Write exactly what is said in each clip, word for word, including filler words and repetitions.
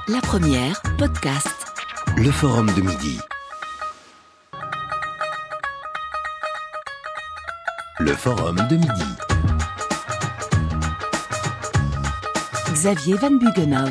La Première, podcast. Le Forum de midi. Le Forum de midi. Xavier Van Bugenhout.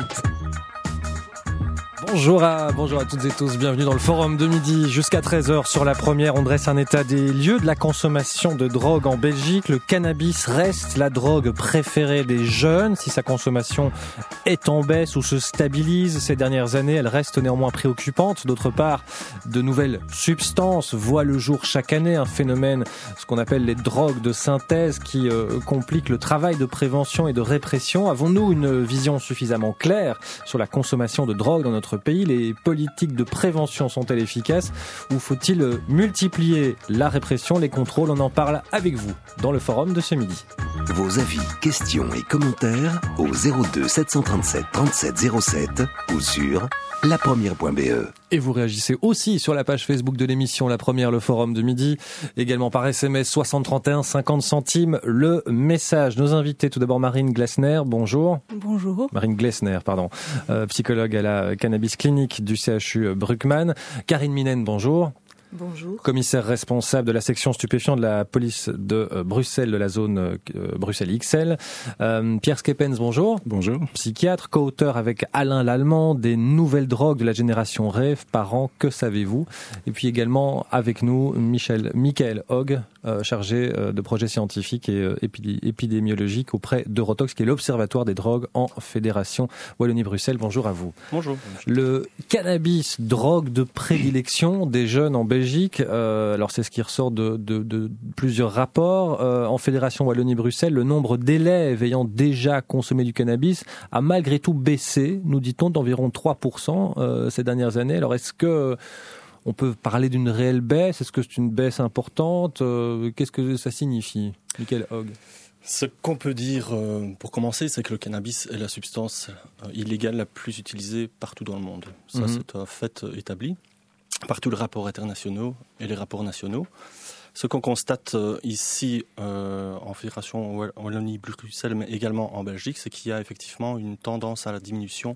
Bonjour à, bonjour à toutes et tous, bienvenue dans le Forum de midi. Jusqu'à treize heures sur La Première, on dresse un état des lieux de la consommation de drogue en Belgique. Le cannabis reste la drogue préférée des jeunes. Si sa consommation est en baisse ou se stabilise ces dernières années, elle reste néanmoins préoccupante. D'autre part, de nouvelles substances voient le jour chaque année, un phénomène, ce qu'on appelle les drogues de synthèse, qui euh, complique le travail de prévention et de répression. Avons-nous une vision suffisamment claire sur la consommation de drogue dans notre pays? Les politiques de prévention sont-elles efficaces ou faut-il multiplier la répression, les contrôles? On en parle avec vous dans le forum de ce midi. Vos avis, questions et commentaires au zéro deux sept cent trente-sept trente-sept zéro sept ou sur lapremière point b e. Et vous réagissez aussi sur la page Facebook de l'émission La Première, le Forum de midi, également par S M S soixante trente et un, cinquante centimes le message. Nos invités, tout d'abord Marine Glessner, bonjour. Bonjour. Marine Glessner, pardon, euh, psychologue à la Cannabis Clinique du C H U Bruckmann. Karine Minen, bonjour. Bonjour. Commissaire responsable de la section stupéfiant de la police de euh, Bruxelles, de la zone euh, Bruxelles X L. Euh, Pierre Skepens, bonjour. Bonjour. Psychiatre, co-auteur avec Alain Lallemand des nouvelles drogues de la génération Rêve, parents, que savez-vous? Et puis également avec nous Michel, Michael Hogg, euh, chargé euh, de projets scientifiques et euh, épidé- épidémiologiques auprès d'Eurotox, qui est l'Observatoire des drogues en Fédération Wallonie-Bruxelles. Bonjour à vous. Bonjour. Le cannabis, drogue de prédilection des jeunes en Belgique. Euh, alors c'est ce qui ressort de, de, de plusieurs rapports. Euh, en Fédération Wallonie-Bruxelles, le nombre d'élèves ayant déjà consommé du cannabis a malgré tout baissé, nous dit-on, d'environ trois pour cent euh, ces dernières années. Alors est-ce que on peut parler d'une réelle baisse? Est-ce que c'est une baisse importante? euh, Qu'est-ce que ça signifie, Michael Hogg? Ce qu'on peut dire euh, pour commencer, c'est que le cannabis est la substance euh, illégale la plus utilisée partout dans le monde. Ça, Mm-hmm. c'est un fait euh, établi par tous les rapports internationaux et les rapports nationaux. Ce qu'on constate euh, ici euh, en Fédération Wallonie-Bruxelles, mais également en Belgique, c'est qu'il y a effectivement une tendance à la diminution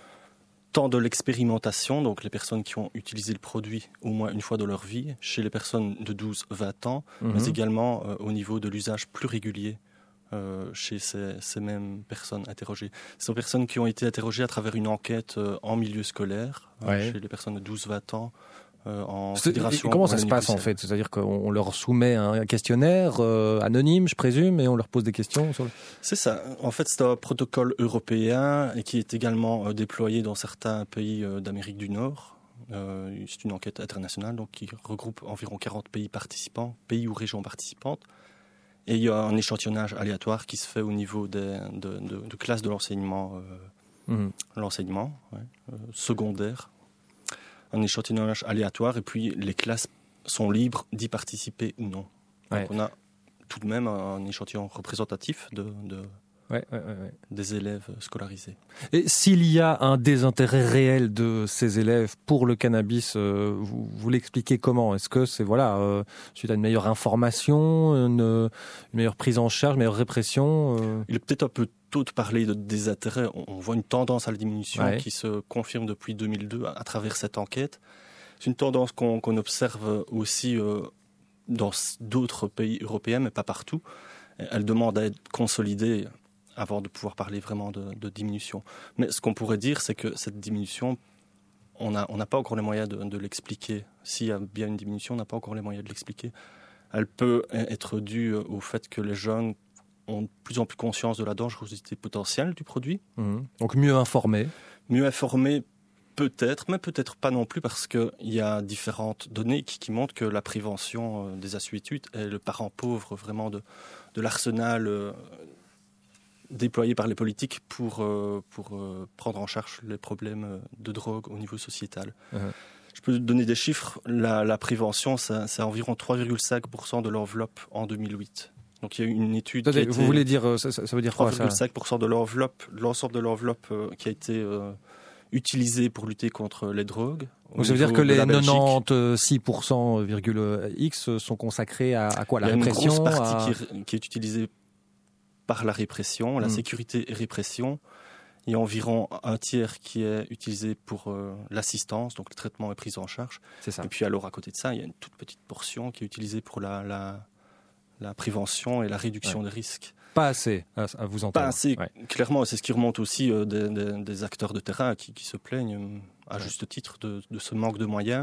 tant de l'expérimentation, donc les personnes qui ont utilisé le produit au moins une fois dans leur vie, chez les personnes de douze à vingt ans, Mm-hmm. mais également euh, au niveau de l'usage plus régulier euh, chez ces, ces mêmes personnes interrogées. Ce sont personnes qui ont été interrogées à travers une enquête euh, en milieu scolaire, euh, Ouais. chez les personnes de douze à vingt ans, euh, en C'est- Fédération Comment ça se passe en Wallonie-Bruxelles. fait? C'est-à-dire qu'on on leur soumet un questionnaire euh, anonyme, je présume, et on leur pose des questions sur le... C'est ça. En fait, c'est un protocole européen et qui est également euh, déployé dans certains pays euh, d'Amérique du Nord. Euh, c'est une enquête internationale donc, qui regroupe environ quarante pays participants, pays ou régions participantes. Et il y a un échantillonnage aléatoire qui se fait au niveau des, de, de, de classes de l'enseignement, euh, Mmh. l'enseignement ouais, euh, secondaire. Un échantillonnage aléatoire et puis les classes sont libres d'y participer ou non. Ouais. Donc on a tout de même un échantillon représentatif de, de, Ouais, ouais, ouais, ouais. des élèves scolarisés. Et s'il y a un désintérêt réel de ces élèves pour le cannabis, euh, vous, vous l'expliquez comment? Est-ce que c'est voilà euh, suite à une meilleure information, une, une meilleure prise en charge, une meilleure répression euh... Il est peut-être un peu tôt de parler de désintérêt. On, on voit une tendance à la diminution Ouais. qui se confirme depuis deux mille deux à, à travers cette enquête. C'est une tendance qu'on, qu'on observe aussi euh, dans d'autres pays européens, mais pas partout. Elle demande à être consolidée avant de pouvoir parler vraiment de, de diminution. Mais ce qu'on pourrait dire, c'est que cette diminution, on n'a on n'a pas encore les moyens de, de l'expliquer. S'il y a bien une diminution, on n'a pas encore les moyens de l'expliquer. Elle peut être due au fait que les jeunes ont de plus en plus conscience de la dangerosité potentielle du produit. Mmh. Donc mieux informés. Mieux informés, peut-être, mais peut-être pas non plus, parce qu'il y a différentes données qui, qui montrent que la prévention euh, des assuétudes est le parent pauvre vraiment de, de l'arsenal euh, déployé par les politiques pour, euh, pour euh, prendre en charge les problèmes euh, de drogue au niveau sociétal. Mmh. Je peux donner des chiffres. La, la prévention, ça, c'est environ trois virgule cinq pour cent de l'enveloppe en deux mille huit. Donc il y a eu une étude qui a Vous été... voulez dire euh, ça, ça veut dire quoi trois virgule ça? cinq pour cent de l'enveloppe, l'ensemble de l'enveloppe euh, qui a été euh, utilisée pour lutter contre les drogues. Donc ça veut dire que les quatre-vingt-six pour cent virgule X sont consacrés à, à quoi? La répression? Il y a une grosse partie à... qui, est, qui est utilisée par la répression, la mmh. sécurité et répression. Il y a environ un tiers qui est utilisé pour euh, l'assistance, donc le traitement et prise en charge. C'est ça. Et puis alors à côté de ça, il y a une toute petite portion qui est utilisée pour la, la, la prévention et la réduction ouais. des risques. Pas assez, à, à vous entendre. Pas assez, ouais. clairement. C'est ce qui remonte aussi euh, des, des, des acteurs de terrain qui, qui se plaignent euh, à ouais. juste titre de, de ce manque de moyens.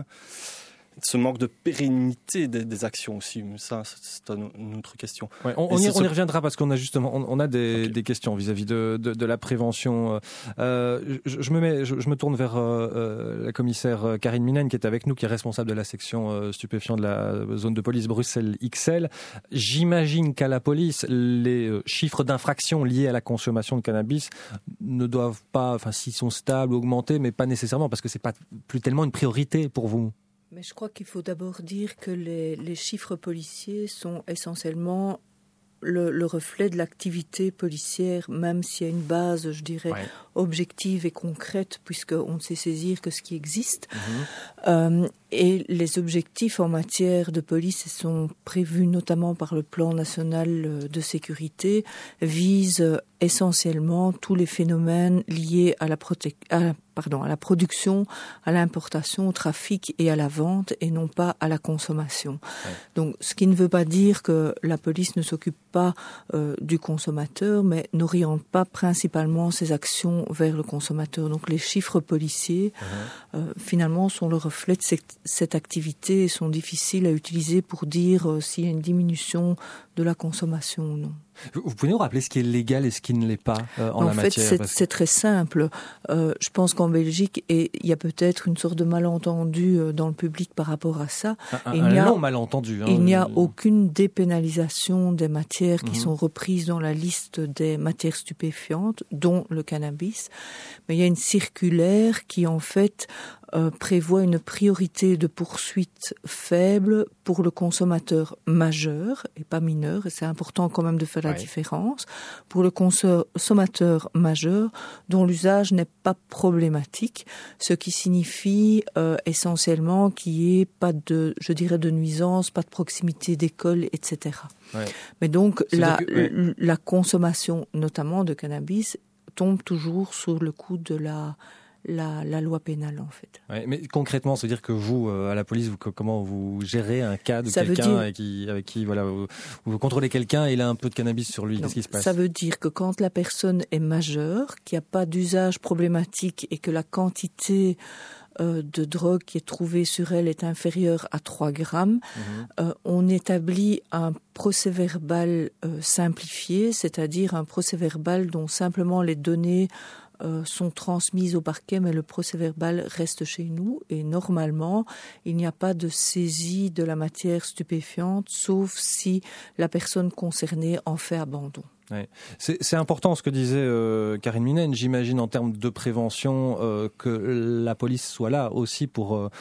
Ce manque de pérennité des, des actions aussi, mais ça, c'est une autre question. Ouais, on, on, y, on y reviendra parce qu'on a justement, on, on a des, okay. des questions vis-à-vis de, de, de la prévention. Euh, je, je me mets, je, je me tourne vers euh, la commissaire Karine Minen qui est avec nous, qui est responsable de la section euh, stupéfiants de la zone de police Bruxelles X L. J'imagine qu'à la police, les chiffres d'infractions liés à la consommation de cannabis ne doivent pas, enfin, s'ils sont stables, augmenter, mais pas nécessairement parce que c'est pas plus tellement une priorité pour vous. Mais je crois qu'il faut d'abord dire que les, les chiffres policiers sont essentiellement le, le reflet de l'activité policière, même s'il y a une base, je dirais, ouais. objective et concrète, puisqu'on ne sait saisir que ce qui existe. Mmh. Euh, et les objectifs en matière de police sont prévus notamment par le plan national de sécurité, visent essentiellement tous les phénomènes liés à la, prote- à, pardon, à la production, à l'importation, au trafic et à la vente, et non pas à la consommation. Ouais. Donc, ce qui ne veut pas dire que la police ne s'occupe pas euh, du consommateur, mais n'oriente pas principalement ses actions vers le consommateur. Donc, les chiffres policiers, mmh. euh, finalement, sont le reflet de cette, cette activité et sont difficiles à utiliser pour dire euh, s'il y a une diminution de la consommation ou non. Vous pouvez nous rappeler ce qui est légal et ce qui ne l'est pas euh, en, en la fait, matière? En fait, c'est, c'est très simple. Euh, je pense qu'en Belgique, et il y a peut-être une sorte de malentendu euh, dans le public par rapport à ça. Un, il un n'y a, long malentendu. Hein, il n'y a euh... aucune dépénalisation des matières qui mmh. sont reprises dans la liste des matières stupéfiantes, dont le cannabis. Mais il y a une circulaire qui, en fait, euh, prévoit une priorité de poursuite faible pour le consommateur majeur et pas mineur. Et c'est important quand même de faire la ouais. différence. Pour le consommateur majeur, dont l'usage n'est pas problématique, ce qui signifie euh, essentiellement qu'il n'y ait pas de, je dirais, de nuisance, pas de proximité d'école, et cetera. Ouais. Mais donc, la, que, ouais. la consommation, notamment de cannabis, tombe toujours sous le coup de la... La, la loi pénale, en fait. Ouais, mais concrètement, c'est-à-dire que vous, euh, à la police, vous, comment vous gérez un cas de ça quelqu'un dire... avec qui, avec qui voilà, vous, vous contrôlez quelqu'un et il a un peu de cannabis sur lui. Non, qu'est-ce qui se passe? Ça veut dire que quand la personne est majeure, qu'il n'y a pas d'usage problématique et que la quantité euh, de drogue qui est trouvée sur elle est inférieure à trois grammes, mmh. euh, on établit un procès-verbal euh, simplifié, c'est-à-dire un procès-verbal dont simplement les données Euh, sont transmises au parquet, mais le procès-verbal reste chez nous et normalement, il n'y a pas de saisie de la matière stupéfiante, sauf si la personne concernée en fait abandon. Ouais. C'est, c'est important ce que disait euh, Karine Minen, j'imagine en termes de prévention euh, que la police soit là aussi pour, euh,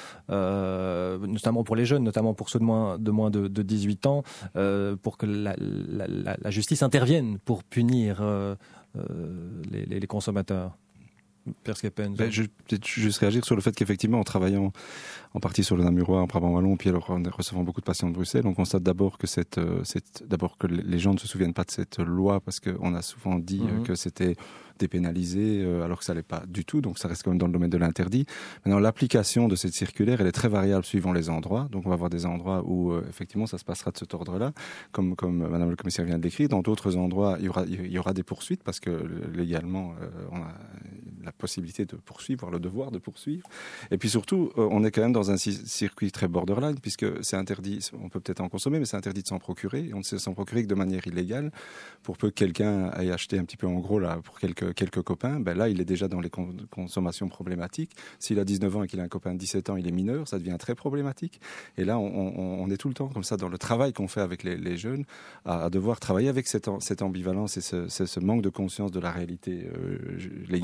euh, notamment pour les jeunes, notamment pour ceux de moins de, moins de, de dix-huit ans, euh, pour que la, la, la, la justice intervienne pour punir euh, euh, les, les, les consommateurs. Pierre Skeppen. Ben, je vais peut-être juste réagir sur le fait qu'effectivement, en travaillant en partie sur le Namurois, en Brabant-Wallon, puis alors en recevant beaucoup de patients de Bruxelles, on constate d'abord que cette, cette, d'abord que les gens ne se souviennent pas de cette loi parce qu'on a souvent dit mm-hmm. que c'était dépénalisé, euh, alors que ça l'est pas du tout, donc ça reste quand même dans le domaine de l'interdit. Maintenant, l'application de cette circulaire, elle est très variable suivant les endroits, donc on va avoir des endroits où euh, effectivement ça se passera de cet ordre-là, comme, comme Madame le commissaire vient de l'écrire. Dans d'autres endroits, il y aura, il y aura des poursuites, parce que légalement, euh, on a la possibilité de poursuivre, voire le devoir de poursuivre. Et puis surtout, euh, on est quand même dans un circuit très borderline, puisque c'est interdit, on peut peut-être en consommer, mais c'est interdit de s'en procurer, et on ne sait s'en procurer que de manière illégale, pour peu que quelqu'un aille acheter un petit peu en gros là, pour quelques quelques copains, ben là il est déjà dans les con- consommations problématiques. S'il a dix-neuf ans et qu'il a un copain de dix-sept ans, il est mineur, ça devient très problématique. Et là on, on, on est tout le temps comme ça dans le travail qu'on fait avec les, les jeunes, à, à devoir travailler avec cette, cette ambivalence et ce, ce, ce manque de conscience de la réalité euh, légale,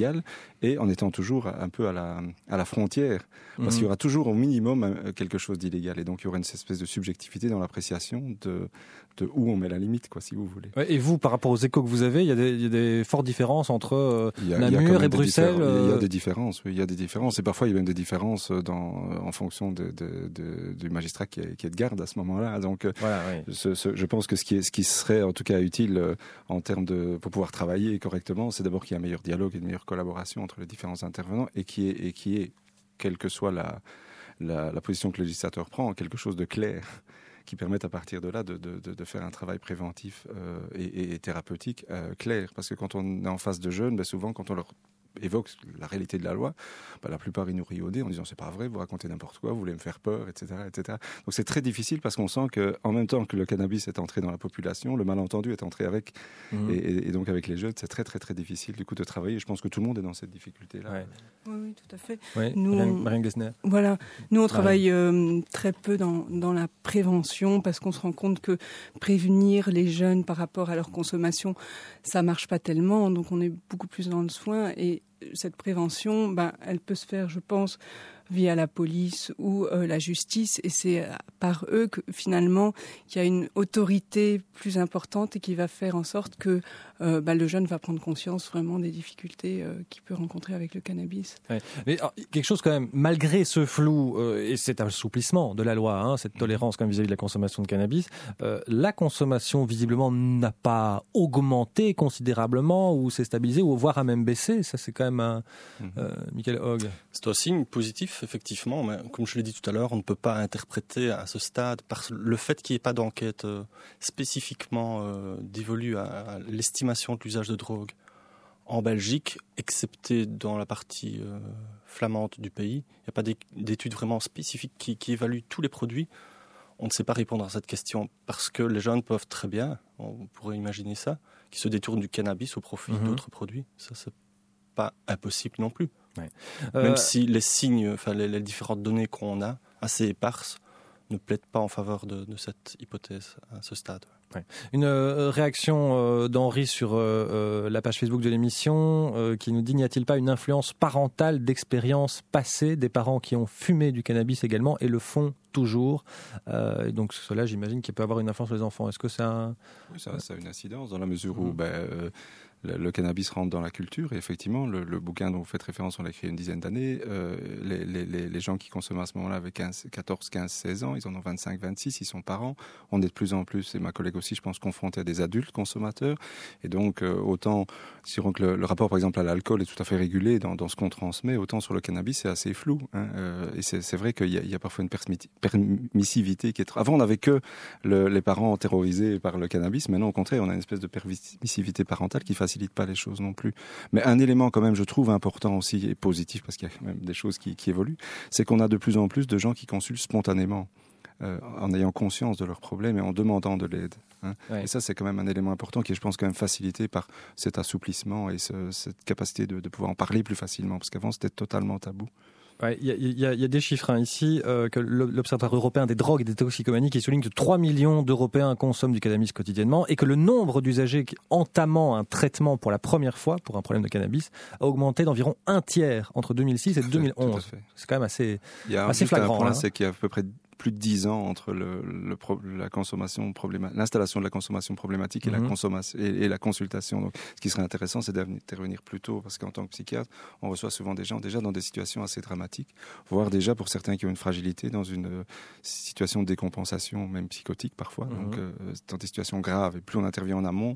et en étant toujours un peu à la, à la frontière, parce mmh. qu'il y aura toujours au minimum quelque chose d'illégal, et donc il y aura une espèce de subjectivité dans l'appréciation de, de où on met la limite, quoi, si vous voulez. Ouais, et vous, par rapport aux échos que vous avez, il y a des, il y a des fortes différences entre euh, a, Namur et Bruxelles euh... Il y a des différences, oui, il y a des différences, et parfois il y a même des différences dans, en fonction de, de, de, du magistrat qui est, qui est de garde à ce moment-là. Donc, voilà, oui. ce, ce, je pense que ce qui, est, ce qui serait en tout cas utile euh, en termes de, pour pouvoir travailler correctement, c'est d'abord qu'il y ait un meilleur dialogue et une meilleure collaboration entre les différents intervenants, et qui est, et qui est quelle que soit la, la, la position que le législateur prend, quelque chose de clair qui permette à partir de là de, de, de faire un travail préventif euh, et, et thérapeutique euh, clair. Parce que quand on est en face de jeunes, ben souvent quand on leur évoque la réalité de la loi, bah, la plupart ils nous rient au nez en disant c'est pas vrai, vous racontez n'importe quoi, vous voulez me faire peur, et cetera, et cetera. Donc c'est très difficile parce qu'on sent que en même temps que le cannabis est entré dans la population, le malentendu est entré avec, mmh. et, et donc avec les jeunes, c'est très très très difficile du coup de travailler. Je pense que tout le monde est dans cette difficulté-là. Ouais. Oui, oui, tout à fait. Ouais. Nous, Marianne Glessner. Voilà, nous on travaille euh, très peu dans dans la prévention parce qu'on se rend compte que prévenir les jeunes par rapport à leur consommation, ça marche pas tellement. Donc on est beaucoup plus dans le soin, et cette prévention, ben, elle peut se faire, je pense, via la police ou euh, la justice, et c'est par eux que finalement qu'il y a une autorité plus importante et qui va faire en sorte que euh, ben, le jeune va prendre conscience vraiment des difficultés euh, qu'il peut rencontrer avec le cannabis. Ouais. Mais alors, quelque chose quand même, malgré ce flou euh, et cet assouplissement de la loi, hein, cette tolérance quand même vis-à-vis de la consommation de cannabis, euh, la consommation visiblement n'a pas augmenté considérablement ou s'est stabilisée ou voire a même baissé. Ça c'est quand même un mm-hmm. euh, Michael Hogg. C'est un signe positif. Effectivement, mais comme je l'ai dit tout à l'heure, on ne peut pas interpréter à ce stade, par le fait qu'il n'y ait pas d'enquête euh, spécifiquement euh, dévolue à, à l'estimation de l'usage de drogue en Belgique, excepté dans la partie euh, flamande du pays. Il n'y a pas d'études vraiment spécifiques qui, qui évaluent tous les produits. On ne sait pas répondre à cette question parce que les jeunes peuvent très bien, on pourrait imaginer ça, qui se détournent du cannabis au profit mm-hmm. d'autres produits. Ça, c'est pas impossible non plus. Ouais. Euh, Même si les signes, enfin les, les différentes données qu'on a, assez éparses, ne plaident pas en faveur de, de cette hypothèse à ce stade. Ouais. Une euh, réaction euh, d'Henri sur euh, euh, la page Facebook de l'émission euh, qui nous dit: n'y a-t-il pas une influence parentale d'expériences passées des parents qui ont fumé du cannabis également et le font toujours euh, et donc cela, j'imagine qu'il peut avoir une influence sur les enfants. Est-ce que ça a... Oui, ça, ça a une incidence dans la mesure où mmh. ben, euh, le, le cannabis rentre dans la culture, et effectivement le, le bouquin dont vous faites référence, on l'a écrit il y a une dizaine d'années. Euh, les, les, les gens qui consomment à ce moment-là avec quatorze, quinze, seize ans, ils en ont vingt-cinq, vingt-six, ils sont parents. On est de plus en plus, et ma collègue aussi, je pense, confrontés à des adultes consommateurs, et donc euh, autant si on, que le, le rapport par exemple à l'alcool est tout à fait régulé dans, dans ce qu'on transmet, autant sur le cannabis c'est assez flou, hein, euh, et c'est, c'est vrai qu'il y a, il y a parfois une permissivité qui est... Avant on n'avait que le, les parents terrorisés par le cannabis, maintenant au contraire on a une espèce de permissivité parentale qui facilite pas les choses non plus. Mais un élément quand même je trouve important aussi et positif, parce qu'il y a quand même des choses qui, qui évoluent, c'est qu'on a de plus en plus de gens qui consultent spontanément. Euh, en ayant conscience de leurs problèmes et en demandant de l'aide. Hein. Ouais. Et ça, c'est quand même un élément important qui est, je pense, quand même facilité par cet assouplissement et ce, cette capacité de, de pouvoir en parler plus facilement, parce qu'avant, c'était totalement tabou. Il ouais, y, y, y a des chiffres hein, ici, euh, que l'Observatoire européen des drogues et des toxicomanies qui souligne que trois millions d'Européens consomment du cannabis quotidiennement et que le nombre d'usagers entamant un traitement pour la première fois pour un problème de cannabis a augmenté d'environ un tiers entre deux mille six et deux mille onze. C'est quand même assez, Il y a assez flagrant. Un point, hein. C'est qu'il y a à peu près plus de dix ans entre le, le, la consommation problématique, l'installation de la consommation problématique et, mm-hmm. la consommation, et, et la consultation. Donc, ce qui serait intéressant, c'est d'intervenir plus tôt, parce qu'en tant que psychiatre, on reçoit souvent des gens déjà dans des situations assez dramatiques, voire déjà pour certains qui ont une fragilité dans une euh, situation de décompensation, même psychotique parfois, mm-hmm. donc euh, dans des situations graves. Et plus on intervient en amont,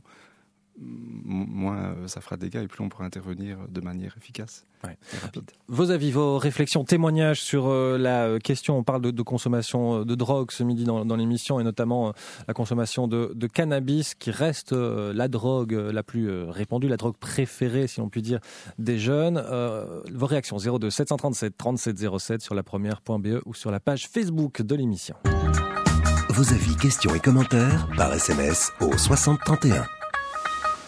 moins ça fera de dégâts et plus on pourra intervenir de manière efficace ouais. et rapide. Vos avis, vos réflexions, témoignages sur euh, la question, on parle de, de consommation de drogue ce midi dans, dans l'émission, et notamment euh, la consommation de, de cannabis qui reste euh, la drogue la plus euh, répandue, la drogue préférée si on peut dire des jeunes. Euh, vos réactions zéro deux sept trois sept trente-sept zéro sept sur la première point b e ou sur la page Facebook de l'émission. Vos avis, questions et commentaires par S M S au soixante trente et un.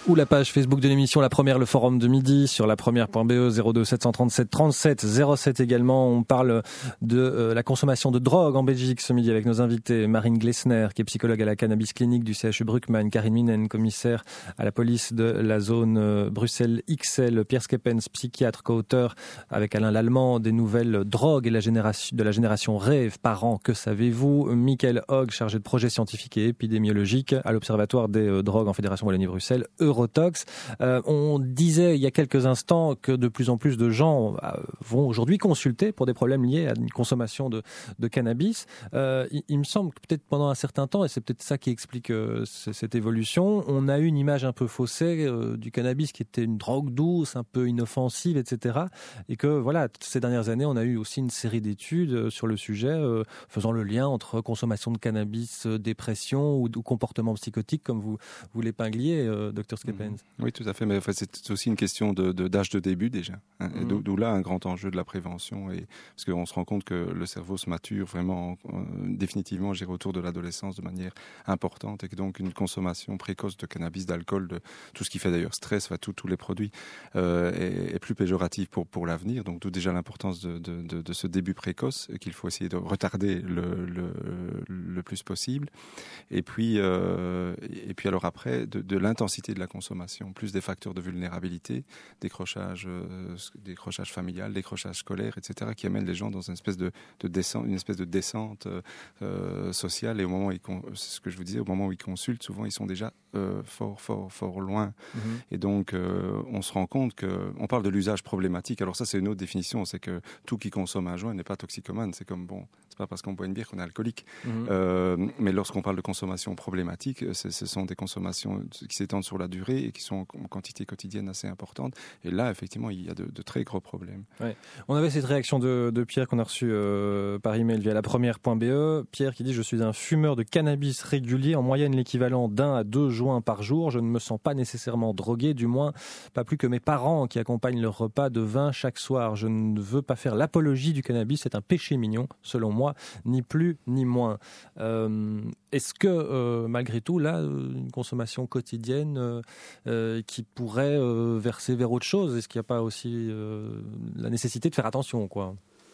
ou la page Facebook de l'émission La Première, le forum de midi sur la première point b e, zéro deux sept cent trente-sept trente-sept zéro sept également. On parle de euh, la consommation de drogue en Belgique ce midi avec nos invités Marine Glessner, qui est psychologue à la Cannabis Clinique du C H U Bruckmann, Karine Minen, commissaire à la police de la zone euh, Bruxelles X L, Pierre Skepens, psychiatre, co-auteur avec Alain Lallemand des nouvelles drogues et la génération, de la génération Rêve, parents, que savez-vous? Michael Hogg, chargé de projet scientifique et épidémiologique à l'Observatoire des euh, drogues en Fédération Wallonie-Bruxelles, Eurotox. Euh, on disait il y a quelques instants que de plus en plus de gens euh, vont aujourd'hui consulter pour des problèmes liés à une consommation de, de cannabis. Euh, il, il me semble que peut-être pendant un certain temps, et c'est peut-être ça qui explique euh, cette évolution, on a eu une image un peu faussée euh, du cannabis qui était une drogue douce, un peu inoffensive, et cetera. Et que voilà, ces dernières années, on a eu aussi une série d'études sur le sujet euh, faisant le lien entre consommation de cannabis, euh, dépression ou, ou comportement psychotique, comme vous, vous l'épingliez, euh, docteur Skepens. Oui, tout à fait, mais en fait, c'est aussi une question de, de, d'âge de début déjà. Hein, mmh. d'où, d'où là un grand enjeu de la prévention, et, parce qu'on se rend compte que le cerveau se mature vraiment euh, définitivement, je dirais, autour de l'adolescence de manière importante, et que donc une consommation précoce de cannabis, d'alcool, de tout ce qui fait d'ailleurs stress, enfin, tout, tous les produits, euh, est, est plus péjoratif pour, pour l'avenir. Donc d'où déjà l'importance de, de, de, de ce début précoce, qu'il faut essayer de retarder le, le, le plus possible. Et puis, euh, et puis alors après, de, de l'intensité de la consommation, plus des facteurs de vulnérabilité, décrochage, euh, décrochage familial, décrochage scolaire, et cetera, qui amènent les gens dans une espèce de, de descente, une espèce de descente euh, sociale. Et au moment où ils, c'est ce que je vous disais, au moment où ils consultent, souvent ils sont déjà euh, fort, fort, fort loin. Mmh. Et donc, euh, on se rend compte que, on parle de l'usage problématique. Alors ça, c'est une autre définition, c'est que tout qui consomme un joint n'est pas toxicomane. C'est comme bon, c'est pas parce qu'on boit une bière qu'on est alcoolique. Mmh. Euh, mais lorsqu'on parle de consommation problématique, c'est, ce sont des consommations qui s'étendent sur la durée et qui sont en quantité quotidienne assez importante. Et là, effectivement, il y a de, de très gros problèmes. Ouais. On avait cette réaction de, de Pierre qu'on a reçue euh, par email via la première point b e. Pierre qui dit « Je suis un fumeur de cannabis régulier, en moyenne l'équivalent d'un à deux joints par jour. Je ne me sens pas nécessairement drogué, du moins pas plus que mes parents qui accompagnent leur repas de vin chaque soir. Je ne veux pas faire l'apologie du cannabis, c'est un péché mignon, selon moi, ni plus ni moins. Euh, » Est-ce que, euh, malgré tout, là, une consommation quotidienne euh, euh, qui pourrait euh, verser vers autre chose, est-ce qu'il n'y a pas aussi euh, la nécessité de faire attention, quoi ?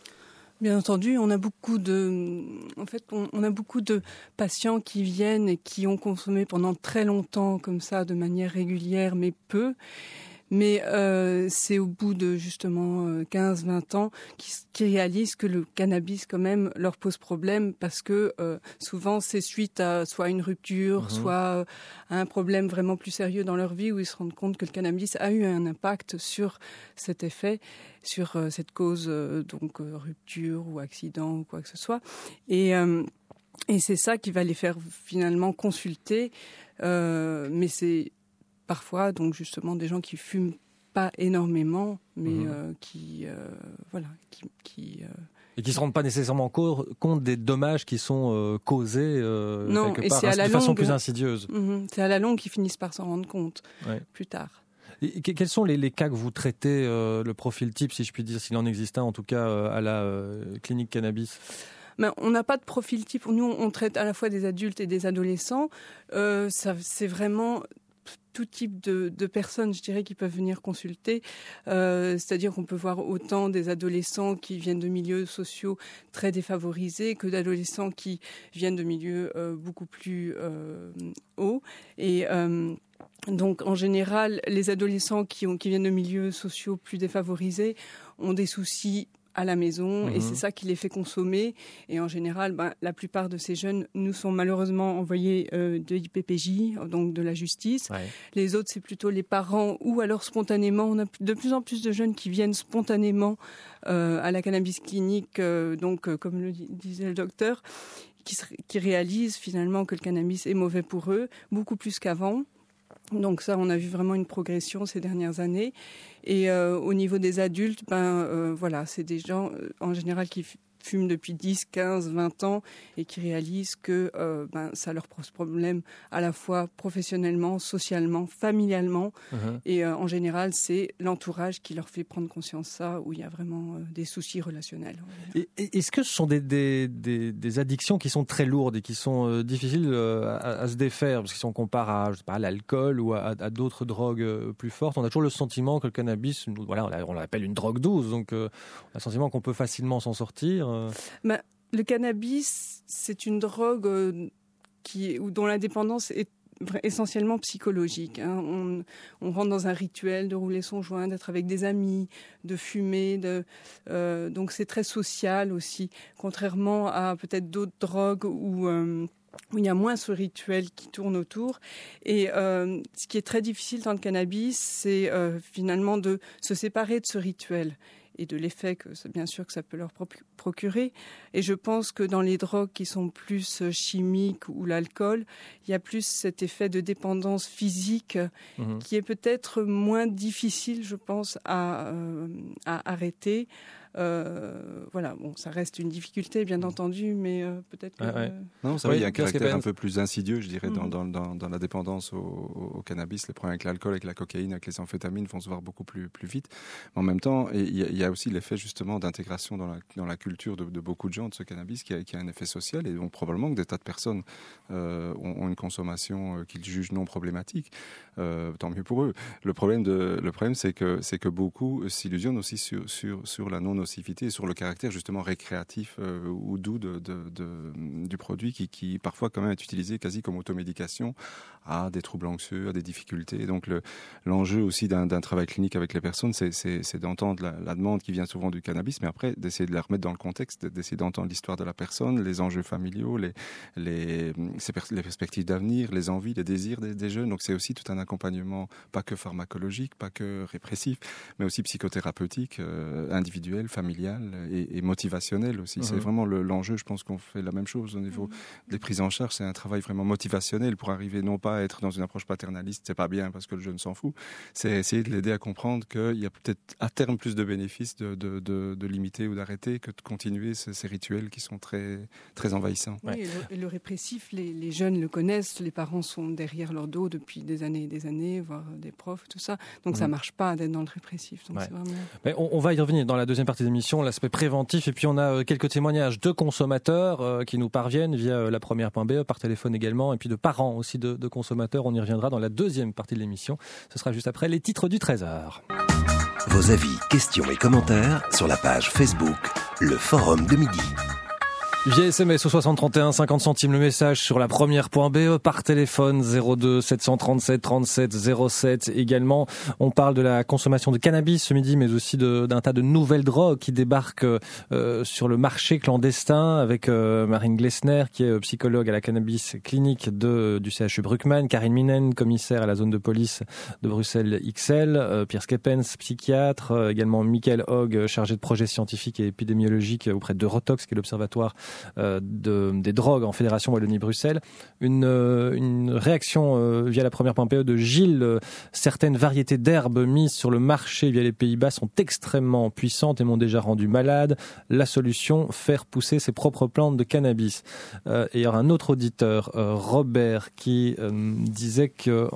Bien entendu, on a beaucoup de, en fait, on, on a beaucoup de patients qui viennent et qui ont consommé pendant très longtemps, comme ça, de manière régulière, mais peu. Mais euh, c'est au bout de justement quinze vingt ans qu'ils, qu'ils réalisent que le cannabis quand même leur pose problème, parce que euh, souvent c'est suite à soit une rupture, mmh. soit à un problème vraiment plus sérieux dans leur vie où ils se rendent compte que le cannabis a eu un impact sur cet effet, sur euh, cette cause, euh, donc euh, rupture ou accident ou quoi que ce soit. Et, euh, et c'est ça qui va les faire finalement consulter. Euh, mais c'est parfois, donc justement, des gens qui fument pas énormément, mais mmh. euh, qui, euh, voilà, qui, qui euh... et qui se rendent pas nécessairement co- compte des dommages qui sont euh, causés euh, non, quelque et part, c'est hein, à la de longue, façon plus insidieuse. Mmh, c'est à la longue qu'ils finissent par s'en rendre compte ouais. plus tard. Et quels sont les, les cas que vous traitez, euh, le profil type, si je puis dire, s'il en existe un, en tout cas euh, à la euh, clinique cannabis? Ben, on n'a pas de profil type. Nous, on traite à la fois des adultes et des adolescents. Euh, ça, c'est vraiment tout type de, de personnes, je dirais, qui peuvent venir consulter. Euh, c'est-à-dire qu'on peut voir autant des adolescents qui viennent de milieux sociaux très défavorisés que d'adolescents qui viennent de milieux euh, beaucoup plus euh, hauts. Et euh, donc, en général, les adolescents qui, ont, qui viennent de milieux sociaux plus défavorisés ont des soucis à la maison, mmh. et c'est ça qui les fait consommer. Et en général, ben, la plupart de ces jeunes nous sont malheureusement envoyés euh, de I P P J, donc de la justice. Ouais. Les autres, c'est plutôt les parents, ou alors spontanément. On a de plus en plus de jeunes qui viennent spontanément euh, à la cannabis clinique, euh, donc euh, comme le disait le docteur, qui, qui réalisent finalement que le cannabis est mauvais pour eux, beaucoup plus qu'avant. Donc ça, on a vu vraiment une progression ces dernières années. Et euh, au niveau des adultes, ben euh, voilà, c'est des gens euh, en général qui fument depuis dix, quinze, vingt ans et qui réalisent que euh, ben, ça leur pose problème à la fois professionnellement, socialement, familialement. Mmh. Et euh, en général, c'est l'entourage qui leur fait prendre conscience de ça, où il y a vraiment euh, des soucis relationnels. Et, et, est-ce que ce sont des, des, des, des addictions qui sont très lourdes et qui sont euh, difficiles euh, à, à se défaire? Parce que si on compare à, je sais pas, à l'alcool ou à, à d'autres drogues euh, plus fortes, on a toujours le sentiment que le cannabis, voilà, on l'appelle une drogue douce, donc euh, on a le sentiment qu'on peut facilement s'en sortir. Bah, le cannabis, c'est une drogue euh, qui, dont la dépendance est essentiellement psychologique. Hein. On, on rentre dans un rituel de rouler son joint, d'être avec des amis, de fumer. De, euh, donc c'est très social aussi, contrairement à peut-être d'autres drogues où... Euh, où il y a moins ce rituel qui tourne autour. Et euh, ce qui est très difficile dans le cannabis, c'est euh, finalement de se séparer de ce rituel et de l'effet que, bien sûr, que ça peut leur procurer. Et je pense que dans les drogues qui sont plus chimiques ou l'alcool, il y a plus cet effet de dépendance physique mmh. qui est peut-être moins difficile, je pense, à, euh, à arrêter. Euh, voilà, bon, ça reste une difficulté, bien entendu, mais euh, peut-être que... Ouais, ouais. Non, ça oui, il y a un caractère un peu plus insidieux, je dirais, mmh. dans, dans, dans la dépendance au, au cannabis. Les problèmes avec l'alcool, avec la cocaïne, avec les amphétamines vont se voir beaucoup plus, plus vite. Mais en même temps, il y a, il y a aussi l'effet, justement, d'intégration dans la, dans la culture de, de beaucoup de gens de ce cannabis qui a, qui a un effet social. Et donc, probablement que des tas de personnes euh, ont, ont une consommation euh, qu'ils jugent non problématique. Euh, tant mieux pour eux. Le problème, de, le problème c'est, que, c'est que beaucoup s'illusionnent aussi sur, sur, sur la non nocivité et sur le caractère justement récréatif euh, ou doux de, de, de, du produit qui, qui parfois quand même est utilisé quasi comme automédication à des troubles anxieux, à des difficultés. Et donc le, l'enjeu aussi d'un, d'un travail clinique avec les personnes, c'est, c'est, c'est d'entendre la, la demande qui vient souvent du cannabis, mais après d'essayer de la remettre dans le contexte, d'essayer d'entendre l'histoire de la personne, les enjeux familiaux, les, les, les perspectives d'avenir, les envies, les désirs des, des jeunes. Donc c'est aussi tout un accompagnement, pas que pharmacologique, pas que répressif, mais aussi psychothérapeutique, euh, individuel, familial et, et motivationnel aussi. Mmh. C'est vraiment le, l'enjeu. Je pense qu'on fait la même chose au niveau mmh. des prises en charge. C'est un travail vraiment motivationnel pour arriver non pas à être dans une approche paternaliste, c'est pas bien parce que le jeune s'en fout. C'est essayer de l'aider à comprendre qu'il y a peut-être à terme plus de bénéfices de, de, de, de limiter ou d'arrêter que de continuer ces, ces rituels qui sont très, très envahissants. Oui, ouais. et, le, et le répressif, les, les jeunes le connaissent, les parents sont derrière leur dos depuis des années et des années, voire des profs, tout ça. Donc mmh. ça marche pas d'être dans le répressif. Donc ouais. c'est vraiment... Mais on, on va y revenir dans la deuxième partie de l'émission, l'aspect préventif, et puis on a quelques témoignages de consommateurs euh, qui nous parviennent via la première point b e, par téléphone également, et puis de parents aussi de, de consommateurs. On y reviendra dans la deuxième partie de l'émission. Ce sera juste après les titres du treize heures. Vos avis, questions et commentaires sur la page Facebook, le Forum de Midi. Via S M S au soixante trente et un, cinquante centimes le message sur la première point b e, par téléphone zéro deux sept cent trente-sept trente-sept zéro sept. Également, on parle de la consommation de cannabis ce midi, mais aussi de, d'un tas de nouvelles drogues qui débarquent euh, sur le marché clandestin avec euh, Marine Glessner, qui est psychologue à la cannabis clinique de, du C H U Bruckmann, Karine Minen, commissaire à la zone de police de Bruxelles X L, euh, Pierre Skepens, psychiatre, euh, également Michael Hogg, chargé de projet scientifique et épidémiologique auprès d'Eurotox, qui est l'observatoire Euh, de, des drogues en Fédération Wallonie-Bruxelles. Une, euh, une réaction euh, via la première point p e de Gilles. Euh, certaines variétés d'herbes mises sur le marché via les Pays-Bas sont extrêmement puissantes et m'ont déjà rendu malade. La solution, faire pousser ses propres plantes de cannabis. Euh, et il y aura un autre auditeur, euh, Robert, qui euh, disait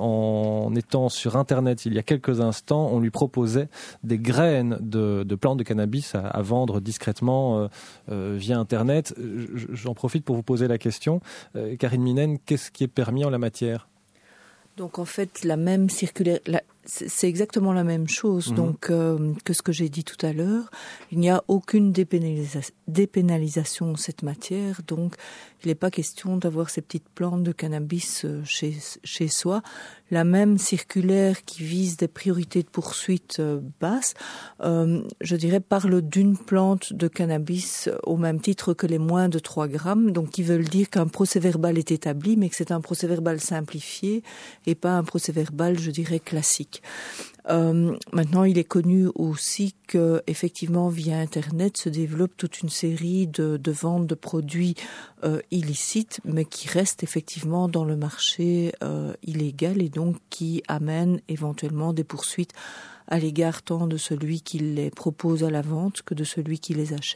qu'en étant sur Internet il y a quelques instants, on lui proposait des graines de, de plantes de cannabis à, à vendre discrètement euh, euh, via Internet. J'en profite pour vous poser la question. Euh, Karine Minen, qu'est-ce qui est permis en la matière ? Donc en fait, la même circulaire, la, c'est exactement la même chose mmh. donc, euh, que ce que j'ai dit tout à l'heure. Il n'y a aucune dépénalisa- dépénalisation en cette matière, donc il n'est pas question d'avoir ces petites plantes de cannabis chez, chez soi. La même circulaire qui vise des priorités de poursuite euh, basses, euh, je dirais, parle d'une plante de cannabis au même titre que les moins de trois grammes, donc qui veulent dire qu'un procès-verbal est établi, mais que c'est un procès-verbal simplifié et pas un procès-verbal, je dirais, classique. Euh, maintenant, il est connu aussi que, effectivement, via Internet se développe toute une série de, de ventes de produits euh, illicites, mais qui restent effectivement dans le marché euh, illégal et donc qui amènent éventuellement des poursuites à l'égard tant de celui qui les propose à la vente que de celui qui les achète.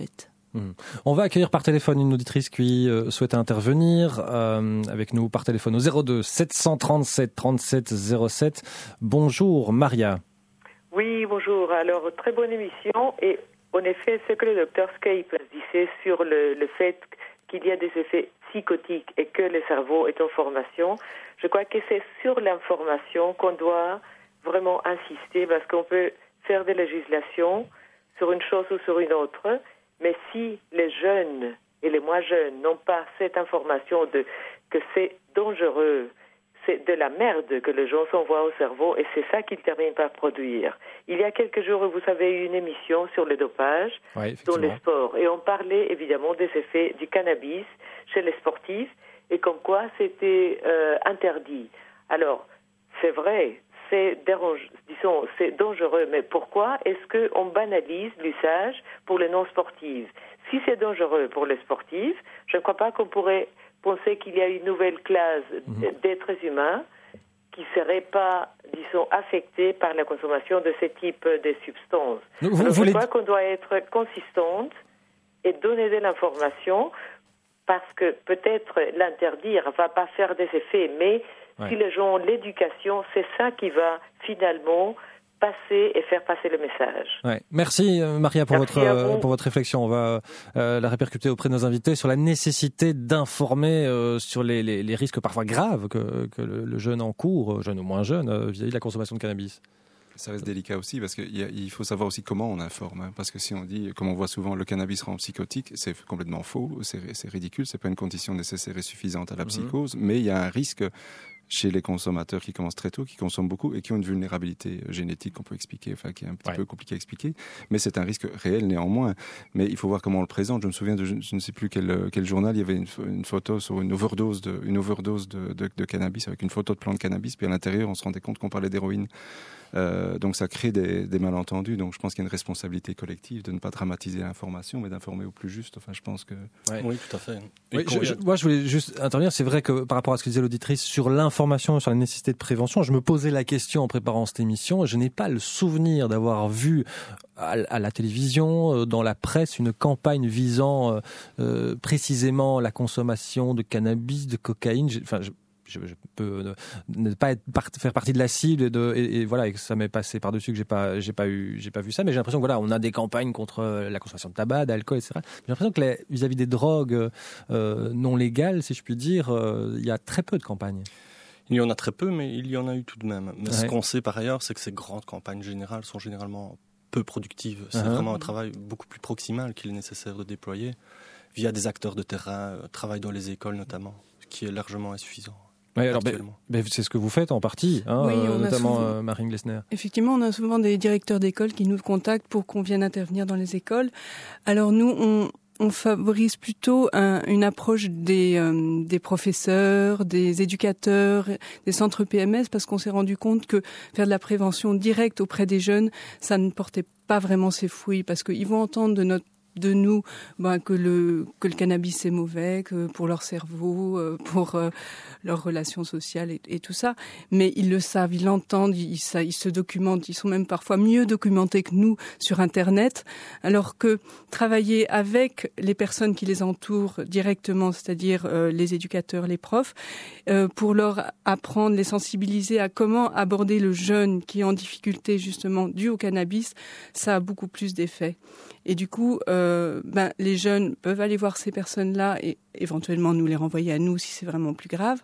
Mmh. On va accueillir par téléphone une auditrice qui euh, souhaite intervenir euh, avec nous par téléphone au zéro deux sept cent trente-sept trente-sept zéro sept. Bonjour Maria. Oui, bonjour. Alors, très bonne émission. Et en effet, ce que le docteur Scape disait sur le, le fait qu'il y a des effets psychotiques et que le cerveau est en formation, je crois que c'est sur l'information qu'on doit vraiment insister, parce qu'on peut faire des législations sur une chose ou sur une autre, mais si les jeunes et les moins jeunes n'ont pas cette information de que c'est dangereux, c'est de la merde que les gens s'envoient au cerveau, et c'est ça qu'ils terminent par produire. Il y a quelques jours, vous avez eu une émission sur le dopage ouais, dans les sports, et on parlait évidemment des effets du cannabis chez les sportifs, et comme quoi c'était euh, interdit. Alors, c'est vrai, c'est, dérange, disons, c'est dangereux, mais pourquoi est-ce qu'on banalise l'usage pour les non-sportifs? Si c'est dangereux pour les sportifs, je ne crois pas qu'on pourrait penser qu'il y a une nouvelle classe d'êtres humains qui ne seraient pas, disons, affectés par la consommation de ce type de substances. Vous, Alors, vous je les... crois qu'on doit être consistante et donner de l'information, parce que peut-être l'interdire ne va pas faire des effets, mais ouais. si les gens ont l'éducation, c'est ça qui va finalement passer et faire passer le message. Ouais. Merci Maria pour Merci votre euh, pour votre réflexion. On va euh, la répercuter auprès de nos invités sur la nécessité d'informer euh, sur les, les, les risques parfois graves que, que le, le jeune encourt, jeune ou moins jeune, euh, vis-à-vis de la consommation de cannabis. Ça reste délicat aussi, parce qu'il il faut savoir aussi comment on informe. Hein, parce que si on dit, comme on voit souvent, le cannabis rend psychotique, c'est complètement faux, c'est, c'est ridicule, c'est pas une condition nécessaire et suffisante à la psychose, mmh. mais il y a un risque chez les consommateurs qui commencent très tôt, qui consomment beaucoup et qui ont une vulnérabilité génétique qu'on peut expliquer, enfin qui est un petit ouais. peu compliqué à expliquer, mais c'est un risque réel néanmoins. Mais il faut voir comment on le présente. Je me souviens de je, je ne sais plus quel, quel journal, il y avait une, une photo sur une overdose de, une overdose de, de, de cannabis, avec une photo de plante de cannabis, puis à l'intérieur on se rendait compte qu'on parlait d'héroïne. Euh, donc ça crée des, des malentendus. Donc je pense qu'il y a une responsabilité collective de ne pas dramatiser l'information, mais d'informer au plus juste. Enfin, je pense que ouais. oui, tout à fait. Oui, je, je, moi, je voulais juste intervenir. C'est vrai que par rapport à ce que disait l'auditrice sur l'information, sur la nécessité de prévention, je me posais la question en préparant cette émission. Je n'ai pas le souvenir d'avoir vu à, à la télévision, dans la presse, une campagne visant euh, précisément la consommation de cannabis, de cocaïne. J'ai, enfin, je, Je, je peux ne pas être part, faire partie de la cible et, de, et, et voilà, et que ça m'est passé par-dessus que j'ai pas, j'ai pas eu, j'ai pas vu ça, mais j'ai l'impression que voilà, on a des campagnes contre la consommation de tabac, d'alcool, et cetera. J'ai l'impression que les, vis-à-vis des drogues euh, non légales, si je puis dire, euh, il y a très peu de campagnes. Il y en a très peu, mais il y en a eu tout de même. Mais ouais. ce qu'on sait par ailleurs, c'est que ces grandes campagnes générales sont généralement peu productives. C'est uh-huh. vraiment un travail beaucoup plus proximal qu'il est nécessaire de déployer via des acteurs de terrain, euh, travail dans les écoles notamment, ce qui est largement insuffisant. Oui, alors, ben, ben, c'est ce que vous faites en partie, hein, oui, euh, notamment souvent, euh, Marine Glessner. Effectivement, on a souvent des directeurs d'école qui nous contactent pour qu'on vienne intervenir dans les écoles. Alors nous, on, on favorise plutôt un, une approche des, euh, des professeurs, des éducateurs, des centres P M S, parce qu'on s'est rendu compte que faire de la prévention directe auprès des jeunes, ça ne portait pas vraiment ses fruits, parce qu'ils vont entendre de notre de nous ben, que le que le cannabis est mauvais, que pour leur cerveau, euh, pour euh, leurs relations sociales et, et tout ça, mais ils le savent, ils l'entendent, ils, ils, ils se documentent, ils sont même parfois mieux documentés que nous sur Internet, alors que travailler avec les personnes qui les entourent directement, c'est-à-dire euh, les éducateurs, les profs, euh, pour leur apprendre, les sensibiliser à comment aborder le jeune qui est en difficulté justement dû au cannabis, ça a beaucoup plus d'effet. Et du coup, euh, ben, les jeunes peuvent aller voir ces personnes-là et éventuellement nous les renvoyer à nous si c'est vraiment plus grave.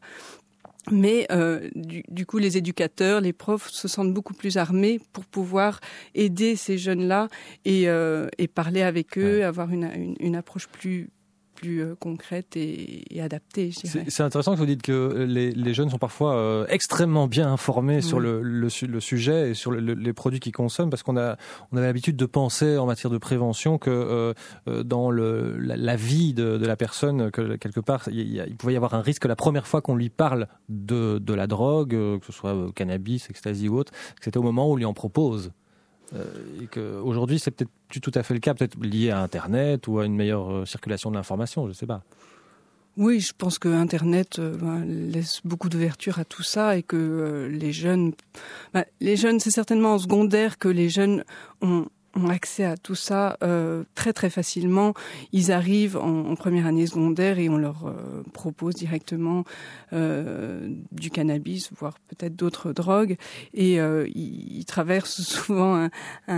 Mais euh, du, du coup, les éducateurs, les profs se sentent beaucoup plus armés pour pouvoir aider ces jeunes-là et, euh, et parler avec eux, ouais. avoir une, une, une approche plus plus euh, concrète et, et adaptée, je dirais. C'est, c'est intéressant que vous dites que les, les jeunes sont parfois euh, extrêmement bien informés oui. sur le, le, le sujet et sur le, le, les produits qu'ils consomment, parce qu'on a, on avait l'habitude de penser en matière de prévention que euh, dans le, la, la vie de, de la personne, que quelque part, il, y a, il pouvait y avoir un risque la première fois qu'on lui parle de, de la drogue, que ce soit cannabis, ecstasy ou autre, que c'était au moment où on lui en propose. Euh, et qu'aujourd'hui, c'est peut-être plus tout à fait le cas, peut-être lié à Internet ou à une meilleure euh, circulation de l'information, je ne sais pas. Oui, je pense que Internet euh, ben, laisse beaucoup d'ouverture à tout ça et que euh, les jeunes... Ben, les jeunes, c'est certainement en secondaire que les jeunes ont, ont accès à tout ça euh, très très facilement. Ils arrivent en, en première année secondaire et on leur euh, propose directement euh, du cannabis, voire peut-être d'autres drogues. Et euh, ils, ils traversent souvent un,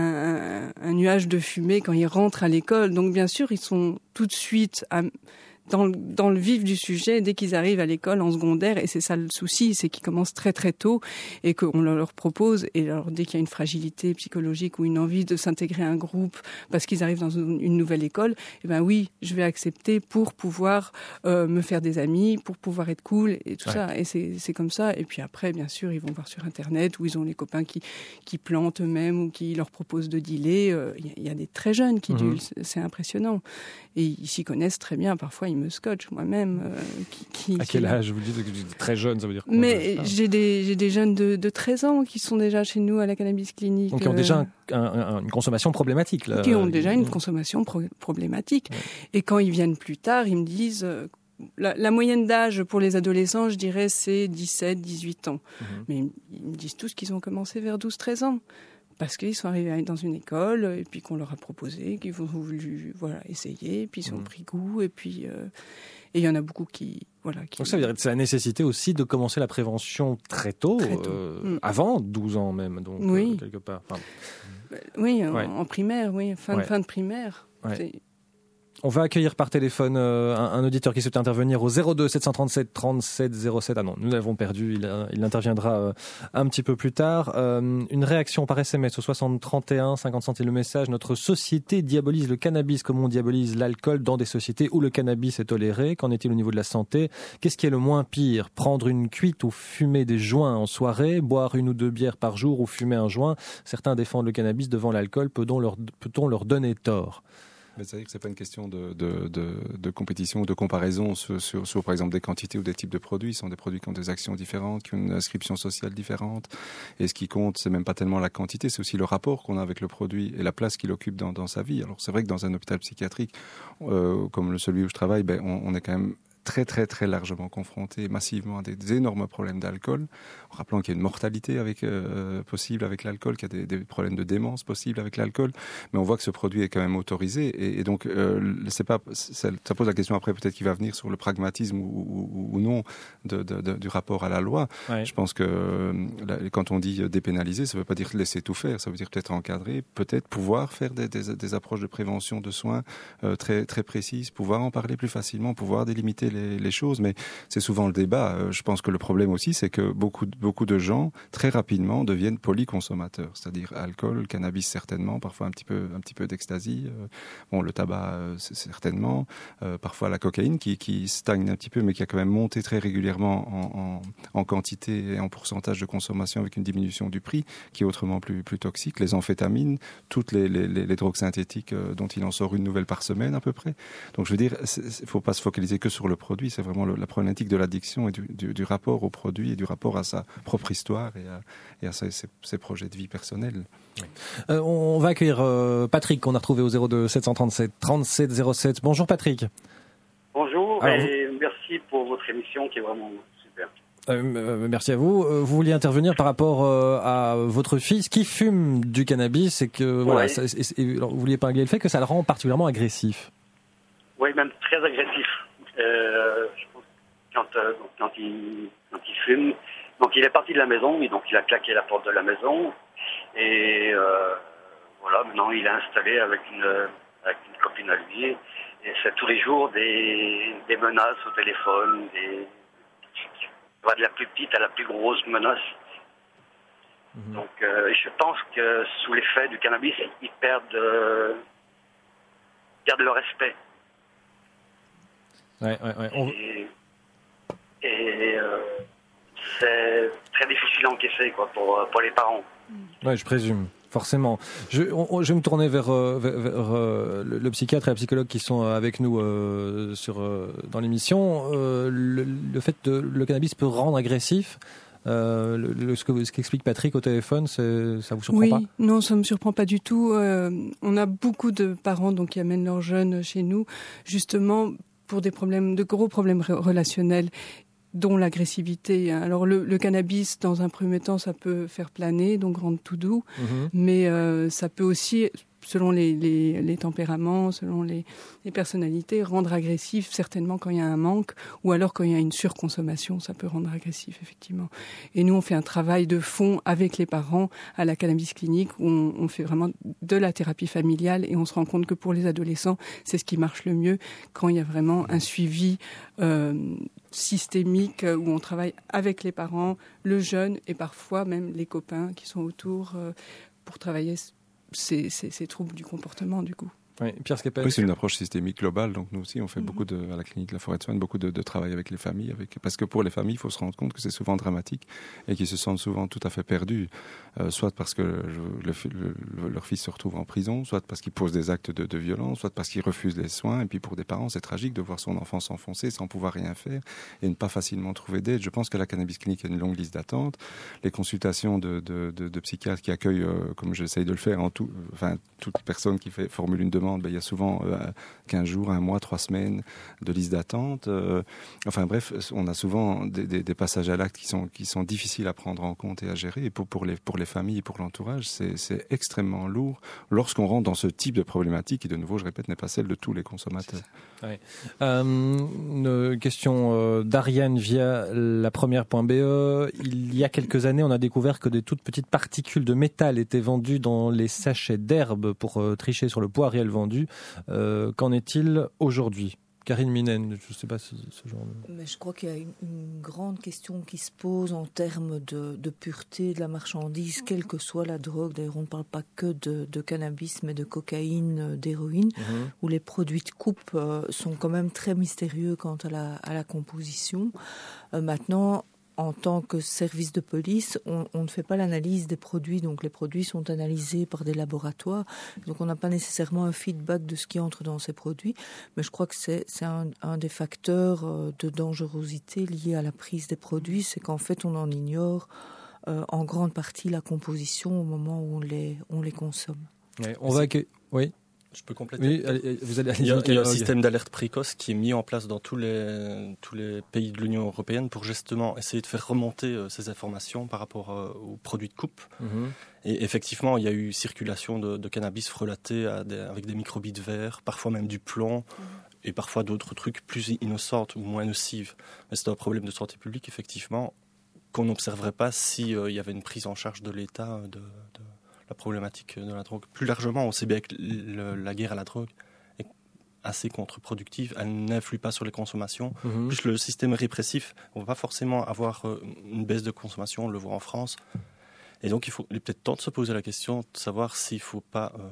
un, un nuage de fumée quand ils rentrent à l'école. Donc bien sûr, ils sont tout de suite à... Dans le, dans le vif du sujet dès qu'ils arrivent à l'école en secondaire, et c'est ça le souci, c'est qu'ils commencent très très tôt et qu'on leur propose, et alors dès qu'il y a une fragilité psychologique ou une envie de s'intégrer à un groupe parce qu'ils arrivent dans une, une nouvelle école, eh ben oui, je vais accepter pour pouvoir euh, me faire des amis, pour pouvoir être cool et tout ouais. ça, et c'est, c'est comme ça. Et puis après, bien sûr, ils vont voir sur Internet où ils ont les copains qui, qui plantent eux-mêmes ou qui leur proposent de dealer. Il euh, y, y a des très jeunes qui mmh. dullent, c'est, c'est impressionnant. Et ils s'y connaissent très bien, parfois ils me scotchent moi-même. Euh, qui, qui, à quel âge vous dites que vous êtes très jeune, ça veut dire quoi? Mais j'ai des, j'ai des jeunes de, de treize ans qui sont déjà chez nous à la cannabis clinique. Donc qui ont euh, déjà un, un, une consommation problématique. Là. Qui ont déjà une consommation pro- problématique. Ouais. Et quand ils viennent plus tard, ils me disent... Euh, La, la moyenne d'âge pour les adolescents, je dirais, c'est dix-sept, dix-huit ans. Mmh. Mais ils, ils me disent tous qu'ils ont commencé vers douze, treize ans. Parce qu'ils sont arrivés dans une école, et puis qu'on leur a proposé, qu'ils ont voulu voilà, essayer, puis ils ont mmh. pris goût, et puis... Euh, et il y en a beaucoup qui... Voilà, qui... Donc ça veut dire que c'est la nécessité aussi de commencer la prévention très tôt, très tôt. Euh, mmh. avant douze ans même, donc, oui. euh, quelque part. Enfin... Oui, en, ouais. en primaire, oui, fin, ouais. fin de primaire. Ouais. C'est... On va accueillir par téléphone euh, un, un auditeur qui souhaite intervenir au zéro deux sept cent trente-sept trente-sept zéro sept. Ah non, nous l'avons perdu, il, a, il interviendra euh, un petit peu plus tard. Euh, une réaction par S M S au soixante trente et un, cinquante centimes le message. Notre société diabolise le cannabis comme on diabolise l'alcool dans des sociétés où le cannabis est toléré. Qu'en est-il au niveau de la santé? Qu'est-ce qui est le moins pire? Prendre une cuite ou fumer des joints en soirée? Boire une ou deux bières par jour ou fumer un joint? Certains défendent le cannabis devant l'alcool. Peut-on leur, peut-on leur donner tort? Mais c'est vrai que c'est pas une question de, de, de, de compétition ou de comparaison sur, sur, sur, par exemple, des quantités ou des types de produits. Ce sont des produits qui ont des actions différentes, qui ont une inscription sociale différente. Et ce qui compte, c'est même pas tellement la quantité, c'est aussi le rapport qu'on a avec le produit et la place qu'il occupe dans, dans sa vie. Alors c'est vrai que dans un hôpital psychiatrique, euh, comme celui où je travaille, ben, on, on est quand même très très très largement confronté massivement à des, des énormes problèmes d'alcool, en rappelant qu'il y a une mortalité avec, euh, possible avec l'alcool, qu'il y a des, des problèmes de démence possibles avec l'alcool, mais on voit que ce produit est quand même autorisé et, et donc euh, c'est pas, ça, ça pose la question après peut-être qui va venir sur le pragmatisme ou, ou, ou non de, de, de, du rapport à la loi. Ouais. Je pense que euh, quand on dit dépénaliser, ça veut pas dire laisser tout faire, ça veut dire peut-être encadrer, peut-être pouvoir faire des, des, des approches de prévention de soins euh, très, très précises, pouvoir en parler plus facilement, pouvoir délimiter les Les, les choses, mais c'est souvent le débat. Euh, je pense que le problème aussi, c'est que beaucoup, beaucoup de gens, très rapidement, deviennent polyconsommateurs, c'est-à-dire alcool, cannabis certainement, parfois un petit peu, un petit peu d'ecstasy, euh, bon, le tabac euh, certainement, euh, parfois la cocaïne qui, qui stagne un petit peu, mais qui a quand même monté très régulièrement en, en, en quantité et en pourcentage de consommation avec une diminution du prix, qui est autrement plus, plus toxique, les amphétamines, toutes les, les, les, les drogues synthétiques euh, dont il en sort une nouvelle par semaine à peu près. Donc je veux dire, il ne faut pas se focaliser que sur le produit, c'est vraiment le, la problématique de l'addiction et du, du, du rapport au produit et du rapport à sa propre histoire et à, et à ses, ses, ses projets de vie personnels. Euh, on va accueillir euh, Patrick qu'on a retrouvé au zéro deux sept cent trente-sept trente-sept zéro sept. Bonjour Patrick. Bonjour. Alors, et vous... merci pour votre émission qui est vraiment super. Euh, euh, merci à vous. Euh, vous vouliez intervenir par rapport euh, à votre fils qui fume du cannabis et que ouais. voilà, ça, et, et, alors, vous vouliez parler le fait que ça le rend particulièrement agressif. Oui, même très agressif. Euh, je pense quand, euh, quand, il, quand il fume, donc il est parti de la maison et donc il a claqué la porte de la maison et euh, voilà, maintenant il est installé avec une, avec une copine à lui et c'est tous les jours des, des menaces au téléphone, des, de la plus petite à la plus grosse menace. Mmh. Donc euh, je pense que sous l'effet du cannabis, ils perdent, euh, perdent le respect. Ouais, ouais, ouais. On... Et, et euh, c'est très difficile à encaisser quoi, pour, pour les parents. Oui, je présume, forcément. Je, on, je vais me tourner vers, vers, vers euh, le, le psychiatre et la psychologue qui sont avec nous euh, sur, euh, dans l'émission. Euh, le, le fait que le cannabis peut rendre agressif, euh, le, le, ce, que, ce qu'explique Patrick au téléphone, c'est, ça vous surprend oui, pas? Non, ça me surprend pas du tout. Euh, on a beaucoup de parents donc, qui amènent leurs jeunes chez nous, justement pour des problèmes, de gros problèmes relationnels, dont l'agressivité. Alors le, le cannabis, dans un premier temps, ça peut faire planer, donc rendre tout doux, mmh. mais euh, ça peut aussi selon les, les, les tempéraments, selon les, les personnalités, rendre agressif certainement quand il y a un manque, ou alors quand il y a une surconsommation, ça peut rendre agressif, effectivement. Et nous, on fait un travail de fond avec les parents à la Cannabis Clinique, où on, on fait vraiment de la thérapie familiale, et on se rend compte que pour les adolescents, c'est ce qui marche le mieux, quand il y a vraiment un suivi euh, systémique, où on travaille avec les parents, le jeune, et parfois même les copains qui sont autour, euh, pour travailler Ces, ces, ces troubles du comportement, du coup. Oui, Pierre Skepel. Oui, c'est une approche systémique globale. Donc nous aussi, on fait mm-hmm. beaucoup de, à la clinique de la Forêt de Soignes, beaucoup de, de travail avec les familles, avec, parce que pour les familles, il faut se rendre compte que c'est souvent dramatique et qu'ils se sentent souvent tout à fait perdus, euh, soit parce que le, le, le, leur fils se retrouve en prison, soit parce qu'il pose des actes de, de violence, soit parce qu'il refuse les soins. Et puis pour des parents, c'est tragique de voir son enfant s'enfoncer sans pouvoir rien faire et ne pas facilement trouver d'aide. Je pense que la Cannabis Clinique a une longue liste d'attente. Les consultations de, de, de, de psychiatres qui accueillent, euh, comme j'essaye de le faire, en tout, enfin toute personne qui fait, formule une demande, ben, il y a souvent euh, quinze jours, un mois, trois semaines de liste d'attente. Euh, enfin bref, on a souvent des, des, des passages à l'acte qui sont, qui sont difficiles à prendre en compte et à gérer. Et pour, pour, les, pour les familles et pour l'entourage, c'est, c'est extrêmement lourd lorsqu'on rentre dans ce type de problématique qui, de nouveau, je répète, n'est pas celle de tous les consommateurs. Ouais. Euh, une question euh, d'Ariane via la première.be. Il y a quelques années, on a découvert que des toutes petites particules de métal étaient vendues dans les sachets d'herbe pour euh, tricher sur le poids réel vendu. Euh, qu'en est-il aujourd'hui ? Karine Minen, je ne sais pas ce, ce genre de... Mais je crois qu'il y a une, une grande question qui se pose en termes de, de pureté de la marchandise, quelle que soit la drogue. D'ailleurs, on ne parle pas que de, de cannabis, mais de cocaïne, d'héroïne, mmh. où les produits de coupe euh, sont quand même très mystérieux quant à la, à la composition. Euh, maintenant, en tant que service de police, on, on ne fait pas l'analyse des produits, donc les produits sont analysés par des laboratoires, donc on n'a pas nécessairement un feedback de ce qui entre dans ces produits, mais je crois que c'est, c'est un, un des facteurs de dangerosité liés à la prise des produits, c'est qu'en fait on en ignore euh, en grande partie la composition au moment où on les, on les consomme. Ouais, on va que... Oui. Je peux compléter. Oui, allez, vous allez, allez, il y a, il y a un système d'alerte précoce qui est mis en place dans tous les, tous les pays de l'Union européenne pour justement essayer de faire remonter euh, ces informations par rapport euh, aux produits de coupe. Mm-hmm. Et effectivement, il y a eu circulation de, de cannabis frelaté à des, avec des microbilles de verre, parfois même du plomb, mm-hmm. et parfois d'autres trucs plus innocents ou moins nocifs. Mais c'est un problème de santé publique, effectivement, qu'on n'observerait pas s'il euh, y avait une prise en charge de l'État de... de la problématique de la drogue. Plus largement, on sait bien que le, la guerre à la drogue est assez contre-productive. Elle n'influe pas sur les consommations. Mm-hmm. Plus le système répressif, on ne va pas forcément avoir une baisse de consommation, on le voit en France. Et donc, il, faut, il est peut-être temps de se poser la question de savoir s'il ne faut pas euh,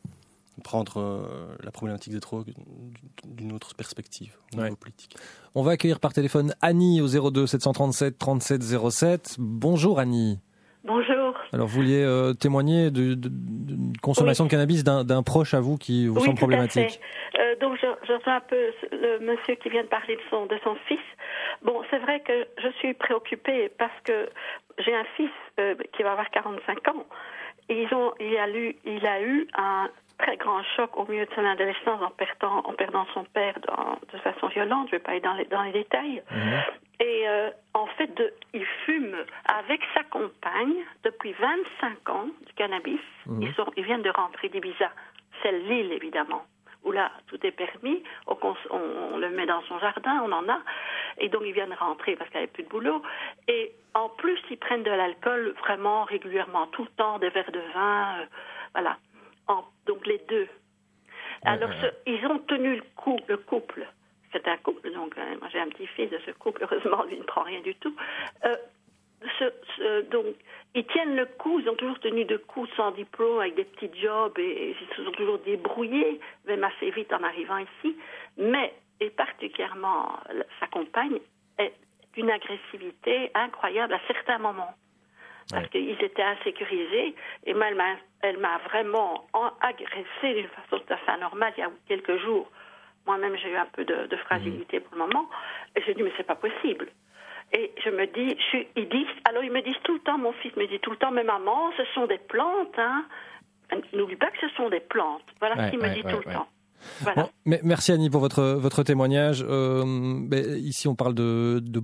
prendre euh, la problématique des drogues d'une autre perspective au niveau ouais. politique. On va accueillir par téléphone Annie au zéro deux sept cent trente-sept trente-sept zéro sept. Bonjour Annie. Bonjour. Alors, vous vouliez euh, témoigner de, de, de consommation oui. de cannabis d'un, d'un proche à vous qui vous oui, semble problématique. Euh, donc, je, je rejoins un peu le monsieur qui vient de parler de son, de son fils. Bon, c'est vrai que je suis préoccupée parce que j'ai un fils euh, qui va avoir quarante-cinq ans. Et ils ont, il, a eu, il a eu un très grand choc au milieu de son adolescence en perdant, en perdant son père dans, de façon violente. Je ne vais pas aller dans les, dans les détails. Mmh. Et euh, en fait, de, il fume avec sa compagne depuis vingt-cinq ans du cannabis. Mmh. Ils, sont, ils viennent de rentrer d'Ibiza. C'est l'île, évidemment, où là, tout est permis. On, on, on le met dans son jardin, on en a. Et donc, ils viennent rentrer parce qu'il n'y avait plus de boulot. Et en plus, ils prennent de l'alcool vraiment régulièrement, tout le temps, des verres de vin. Euh, voilà. En, donc, les deux. Alors, ce, ils ont tenu le coup, le couple. C'est un couple, donc euh, moi j'ai un petit-fils de ce couple, heureusement lui ne prend rien du tout. Euh, ce, ce, donc ils tiennent le coup, ils ont toujours tenu de coup sans diplôme, avec des petits jobs, et, et ils se sont toujours débrouillés, même assez vite en arrivant ici. Mais, et particulièrement sa compagne, est d'une agressivité incroyable à certains moments. Parce ouais. qu'ils étaient insécurisés, et moi, elle m'a, elle m'a vraiment agressée d'une façon tout à fait anormale il y a quelques jours. Moi-même, j'ai eu un peu de, de fragilité pour le moment. Et j'ai dit, mais c'est pas possible. Et je me dis, je suis, ils disent, alors ils me disent tout le temps, mon fils me dit tout le temps, mais maman, ce sont des plantes, hein. N'oublie pas que ce sont des plantes. Voilà ouais, ce qu'il ouais, me dit ouais, tout ouais. le temps. Voilà. Bon, mais merci Annie pour votre, votre témoignage. Euh, ben, ici, on parle de, de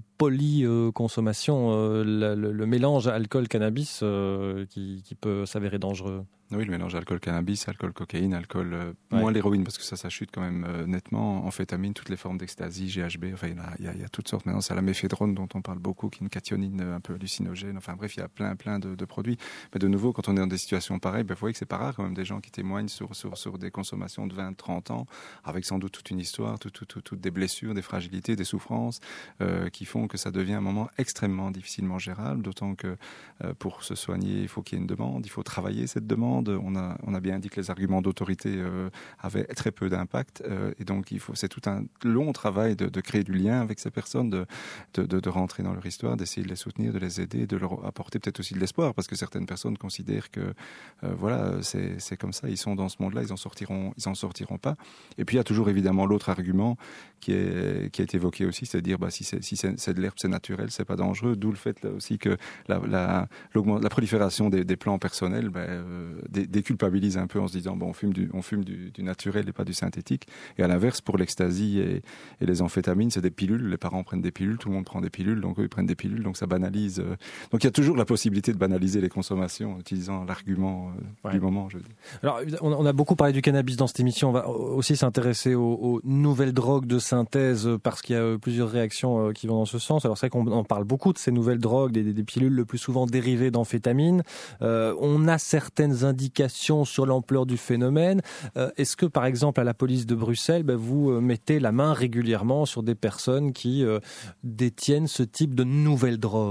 polyconsommation, euh, le, le, le mélange alcool-cannabis euh, qui, qui peut s'avérer dangereux. Oui, le mélange alcool-cannabis, alcool-cocaïne, alcool, euh, ouais. moins l'héroïne, parce que ça, ça chute quand même euh, nettement, amphétamine, toutes les formes d'ecstasy, G H B, enfin, il y, a, il, y a, il y a toutes sortes. Maintenant, c'est la méphédrone dont on parle beaucoup, qui est une cationine un peu hallucinogène. Enfin bref, il y a plein, plein de, de produits. Mais de nouveau, quand on est dans des situations pareilles, ben, vous voyez que c'est pas rare quand même des gens qui témoignent sur, sur, sur des consommations de vingt, trente ans, avec sans doute toute une histoire, toutes tout, tout, tout, des blessures, des fragilités, des souffrances, euh, qui font que ça devient un moment extrêmement difficilement gérable, d'autant que euh, pour se soigner, il faut qu'il y ait une demande, il faut travailler cette demande. On a, on a bien dit que les arguments d'autorité euh, avaient très peu d'impact, euh, et donc il faut, c'est tout un long travail de, de créer du lien avec ces personnes, de, de, de, de rentrer dans leur histoire, d'essayer de les soutenir, de les aider, de leur apporter peut-être aussi de l'espoir, parce que certaines personnes considèrent que euh, voilà, c'est, c'est comme ça, ils sont dans ce monde-là, ils en sortiront, ils en sortiront pas. Et puis il y a toujours évidemment l'autre argument qui est qui a été évoqué aussi, c'est de dire bah si c'est si c'est, c'est de l'herbe, c'est naturel, c'est pas dangereux. D'où le fait là aussi que la la, la prolifération des, des plants personnels ben, euh, dé, déculpabilise un peu en se disant bon on fume du on fume du, du naturel et pas du synthétique. Et à l'inverse pour l'ecstasy et, et les amphétamines, c'est des pilules. Les parents prennent des pilules, tout le monde prend des pilules, donc eux ils prennent des pilules, donc ça banalise. Euh, donc il y a toujours la possibilité de banaliser les consommations en utilisant l'argument euh, ouais. du moment. Je dis. Alors on a beaucoup parlé du cannabis dans cette émission. On va aussi s'intéresser aux, aux nouvelles drogues de synthèse parce qu'il y a plusieurs réactions qui vont dans ce sens. Alors c'est vrai qu'on en parle beaucoup de ces nouvelles drogues, des, des pilules le plus souvent dérivées d'amphétamines. Euh, on a certaines indications sur l'ampleur du phénomène. Euh, est-ce que par exemple à la police de Bruxelles, ben, vous mettez la main régulièrement sur des personnes qui euh, détiennent ce type de nouvelles drogues ?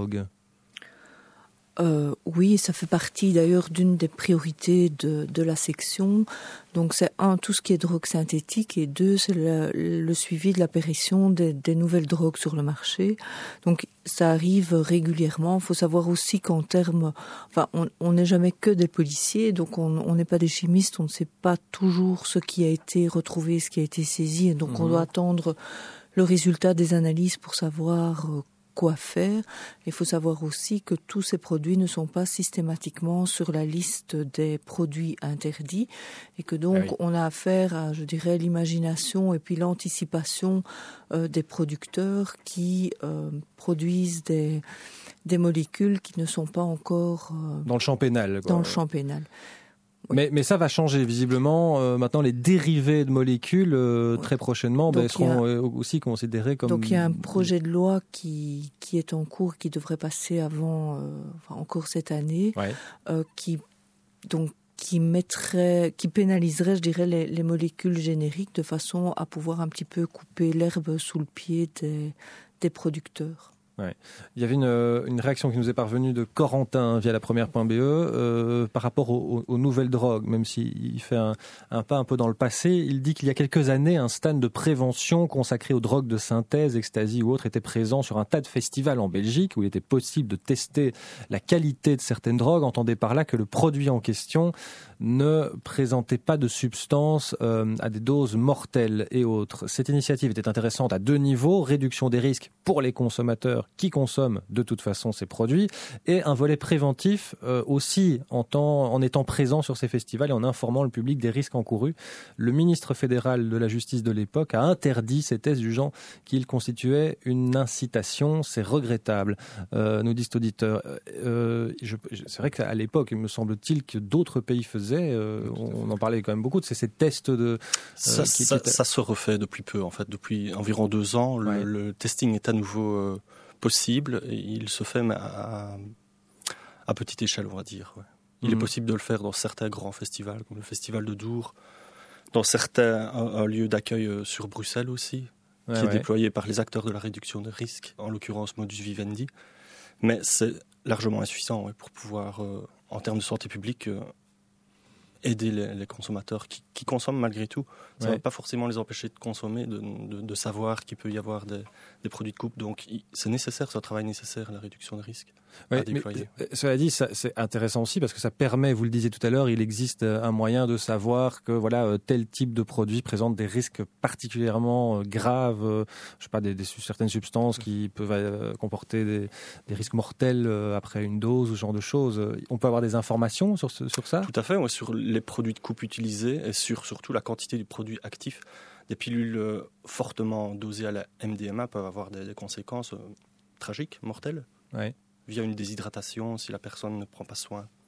Euh, oui, ça fait partie d'ailleurs d'une des priorités de, de la section. Donc c'est un, tout ce qui est drogue synthétique, et deux, c'est le, le suivi de l'apparition des, des nouvelles drogues sur le marché. Donc ça arrive régulièrement. Il faut savoir aussi qu'en termes, enfin, on n'est jamais que des policiers, donc on n'est pas des chimistes, on ne sait pas toujours ce qui a été retrouvé, ce qui a été saisi, et donc mmh. on doit attendre le résultat des analyses pour savoir euh, quoi faire. Il faut savoir aussi que tous ces produits ne sont pas systématiquement sur la liste des produits interdits, et que donc ah oui. on a affaire à, je dirais, l'imagination et puis l'anticipation euh, des producteurs qui euh, produisent des, des molécules qui ne sont pas encore euh, dans le champ pénal. Quoi. Dans le champ pénal. Oui. Mais, mais ça va changer visiblement. Euh, maintenant, les dérivés de molécules, euh, très prochainement, ben, seront a, aussi considérés comme... Donc il y a un projet de loi qui, qui est en cours, qui devrait passer avant, euh, enfin, encore cette année, ouais. euh, qui, donc, qui, mettrait, qui pénaliserait, je dirais, les, les molécules génériques de façon à pouvoir un petit peu couper l'herbe sous le pied des, des producteurs. Ouais. Il y avait une, une réaction qui nous est parvenue de Corentin via la première point B E euh, par rapport aux, aux nouvelles drogues, même s'il fait un, un pas un peu dans le passé. Il dit qu'il y a quelques années, un stand de prévention consacré aux drogues de synthèse, ecstasy ou autres, était présent sur un tas de festivals en Belgique où il était possible de tester la qualité de certaines drogues. Entendez par là que le produit en question ne présentait pas de substances euh, à des doses mortelles et autres. Cette initiative était intéressante à deux niveaux: réduction des risques pour les consommateurs qui consomment de toute façon ces produits, et un volet préventif euh, aussi en, temps, en étant présent sur ces festivals et en informant le public des risques encourus. Le ministre fédéral de la justice de l'époque a interdit ces tests, jugeant qu'ils constituaient une incitation. C'est regrettable, euh, nous dit cet auditeur. Euh, je, c'est vrai qu'à l'époque, il me semble-t-il que d'autres pays faisaient, euh, on, on en parlait quand même beaucoup, de ces, ces tests de... Euh, ça, qui ça, étaient... ça se refait depuis peu, en fait. Depuis environ deux ans, le, ouais. le testing est à nouveau... Euh... possible, et il se fait à, à petite échelle, on va dire. Ouais. Il mmh. est possible de le faire dans certains grands festivals, comme le festival de Dour, dans certains un, un lieu d'accueil sur Bruxelles aussi, ouais, qui ouais. est déployé par les acteurs de la réduction de risques, en l'occurrence Modus Vivendi. Mais c'est largement insuffisant ouais, pour pouvoir, euh, en termes de santé publique, euh, aider les, les consommateurs qui, qui consomment malgré tout. Ça ne ouais. va pas forcément les empêcher de consommer, de, de, de savoir qu'il peut y avoir des, des produits de coupe. Donc c'est nécessaire, c'est un travail nécessaire, la réduction des risques ouais, à déployer. Mais, cela dit, ça, c'est intéressant aussi parce que ça permet, vous le disiez tout à l'heure, il existe un moyen de savoir que voilà, tel type de produit présente des risques particulièrement graves, je sais pas, des, des, certaines substances qui peuvent comporter des, des risques mortels après une dose, ce genre de choses. On peut avoir des informations sur, ce, sur ça ? Tout à fait, ouais, sur les produits de coupe utilisés et sur surtout la quantité du produit actif. Des pilules euh, fortement dosées à la M D M A peuvent avoir des, des conséquences euh, tragiques, mortelles, ouais. via une déshydratation si la personne ne prend pas soin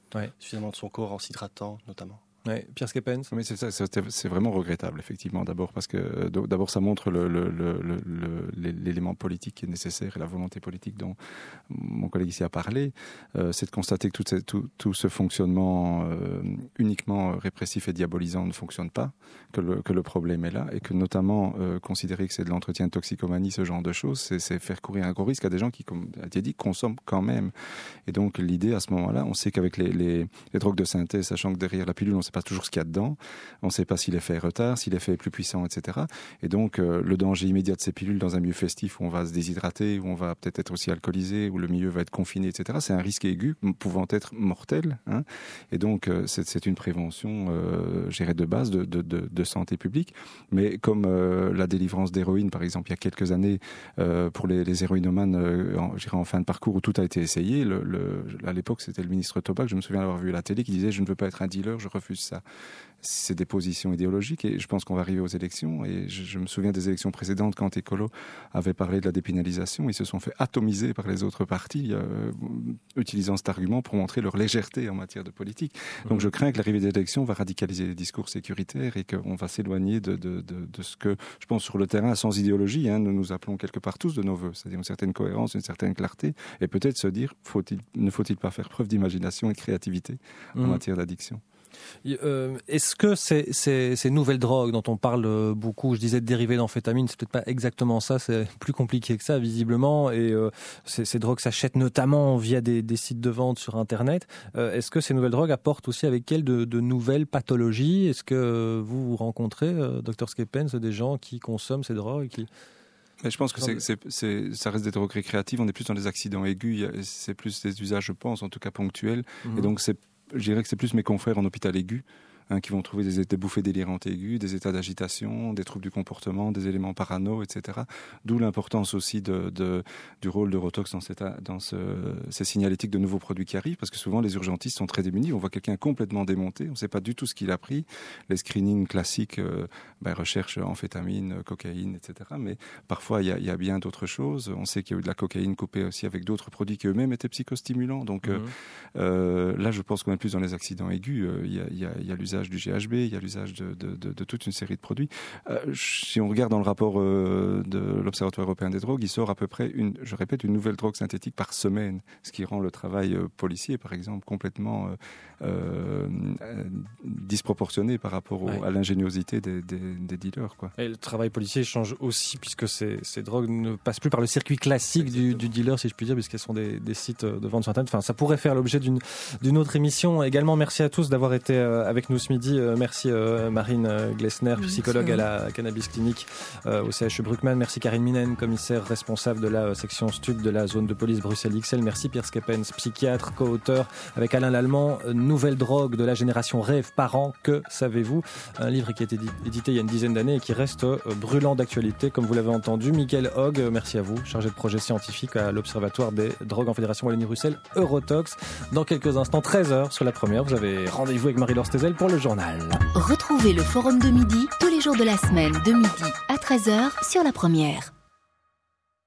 ouais. suffisamment de son corps en s'hydratant notamment. Ouais, Pierre Schepens. Oui, c'est ça, c'est, c'est vraiment regrettable, effectivement, d'abord, parce que d'abord ça montre le, le, le, le, l'élément politique qui est nécessaire et la volonté politique dont mon collègue ici a parlé. Euh, c'est de constater que tout, ce, tout, tout ce fonctionnement euh, uniquement répressif et diabolisant ne fonctionne pas, que le, que le problème est là, et que notamment euh, considérer que c'est de l'entretien de toxicomanie, ce genre de choses, c'est, c'est faire courir un gros risque à des gens qui, comme a été dit, consomment quand même. Et donc l'idée à ce moment-là, on sait qu'avec les, les, les drogues de synthèse, sachant que derrière la pilule, on sait pas toujours ce qu'il y a dedans, on ne sait pas si l'effet est retard, si l'effet est plus puissant, et cetera. Et donc euh, le danger immédiat de ces pilules dans un milieu festif où on va se déshydrater, où on va peut-être être aussi alcoolisé, où le milieu va être confiné, et cetera. C'est un risque aigu pouvant être mortel. Hein. Et donc euh, c'est, c'est une prévention, euh, je dirais, de base de, de, de, de santé publique. Mais comme euh, la délivrance d'héroïne, par exemple, il y a quelques années, euh, pour les, les héroïnomanes, euh, en, je dirais en fin de parcours où tout a été essayé, le, le, à l'époque c'était le ministre Tobac, je me souviens l'avoir vu à la télé, qui disait « je ne veux pas être un dealer, je refuse ça ». C'est des positions idéologiques et je pense qu'on va arriver aux élections et je, je me souviens des élections précédentes quand Écolo avait parlé de la dépénalisation, ils se sont fait atomiser par les autres partis euh, utilisant cet argument pour montrer leur légèreté en matière de politique. Donc je crains que l'arrivée des élections va radicaliser les discours sécuritaires et qu'on va s'éloigner de, de, de, de ce que, je pense, sur le terrain, sans idéologie, hein, nous nous appelons quelque part tous de nos voeux, c'est-à-dire une certaine cohérence, une certaine clarté et peut-être se dire, faut-il, ne faut-il pas faire preuve d'imagination et de créativité en mmh. matière d'addiction. Euh, est-ce que ces, ces, ces nouvelles drogues dont on parle beaucoup, je disais de dérivés d'amphétamine, c'est peut-être pas exactement ça, c'est plus compliqué que ça visiblement, et euh, ces, ces drogues s'achètent notamment via des, des sites de vente sur Internet. Euh, est-ce que ces nouvelles drogues apportent aussi avec elles de, de nouvelles pathologies ? Est-ce que vous, vous rencontrez, euh, docteur Schepens, des gens qui consomment ces drogues qui... Mais je pense que c'est, c'est, c'est, ça reste des drogues récréatives, on est plus dans des accidents aigus, c'est plus des usages, je pense, en tout cas ponctuels, mmh. et donc c'est je dirais que c'est plus mes confrères en hôpital aigu hein, qui vont trouver des, des bouffées délirantes aiguës, des états d'agitation, des troubles du comportement, des éléments parano, et cetera. D'où l'importance aussi de, de, du rôle d'Eurotox dans, cette, dans ce, ces signalétiques de nouveaux produits qui arrivent, parce que souvent les urgentistes sont très démunis. On voit quelqu'un complètement démonté, on ne sait pas du tout ce qu'il a pris. Les screenings classiques euh, ben, recherchent amphétamine, cocaïne, et cetera. Mais parfois il y, y a bien d'autres choses. On sait qu'il y a eu de la cocaïne coupée aussi avec d'autres produits qui eux-mêmes étaient psychostimulants. Donc mmh. euh, euh, là, je pense qu'on est plus dans les accidents aigus. Il y a, il y a, il y a l'usage du G H B, il y a l'usage de, de, de, de toute une série de produits. Euh, si on regarde dans le rapport euh, de l'Observatoire européen des drogues, il sort à peu près, une, je répète, une nouvelle drogue synthétique par semaine, ce qui rend le travail euh, policier, par exemple, complètement euh, euh, disproportionné par rapport au, ouais. à l'ingéniosité des, des, des dealers. Quoi. Et le travail policier change aussi, puisque ces, ces drogues ne passent plus par le circuit classique du, du dealer, si je puis dire, puisqu'elles sont des, des sites de vente sur Internet. Enfin, ça pourrait faire l'objet d'une, d'une autre émission. Également, merci à tous d'avoir été avec nous ce midi. Merci Marine Glessner, psychologue à la Cannabis Clinique au C H E Bruckmann. Merci Karine Minen, commissaire responsable de la section Stud de la zone de police Bruxelles-X L. Merci Pierre Schepens, psychiatre, co-auteur avec Alain Lallemand, Nouvelle drogue de la génération rêve parents, que savez-vous ? Un livre qui a été édité il y a une dizaine d'années et qui reste brûlant d'actualité, comme vous l'avez entendu. Michael Hogg, merci à vous, chargé de projet scientifique à l'Observatoire des drogues en Fédération Wallonie-Bruxelles, Eurotox. Dans quelques instants, treize heures sur la première, vous avez rendez-vous avec Marie-Laure Stezel pour le journal. Retrouvez le Forum de midi tous les jours de la semaine de midi à treize heures sur la première.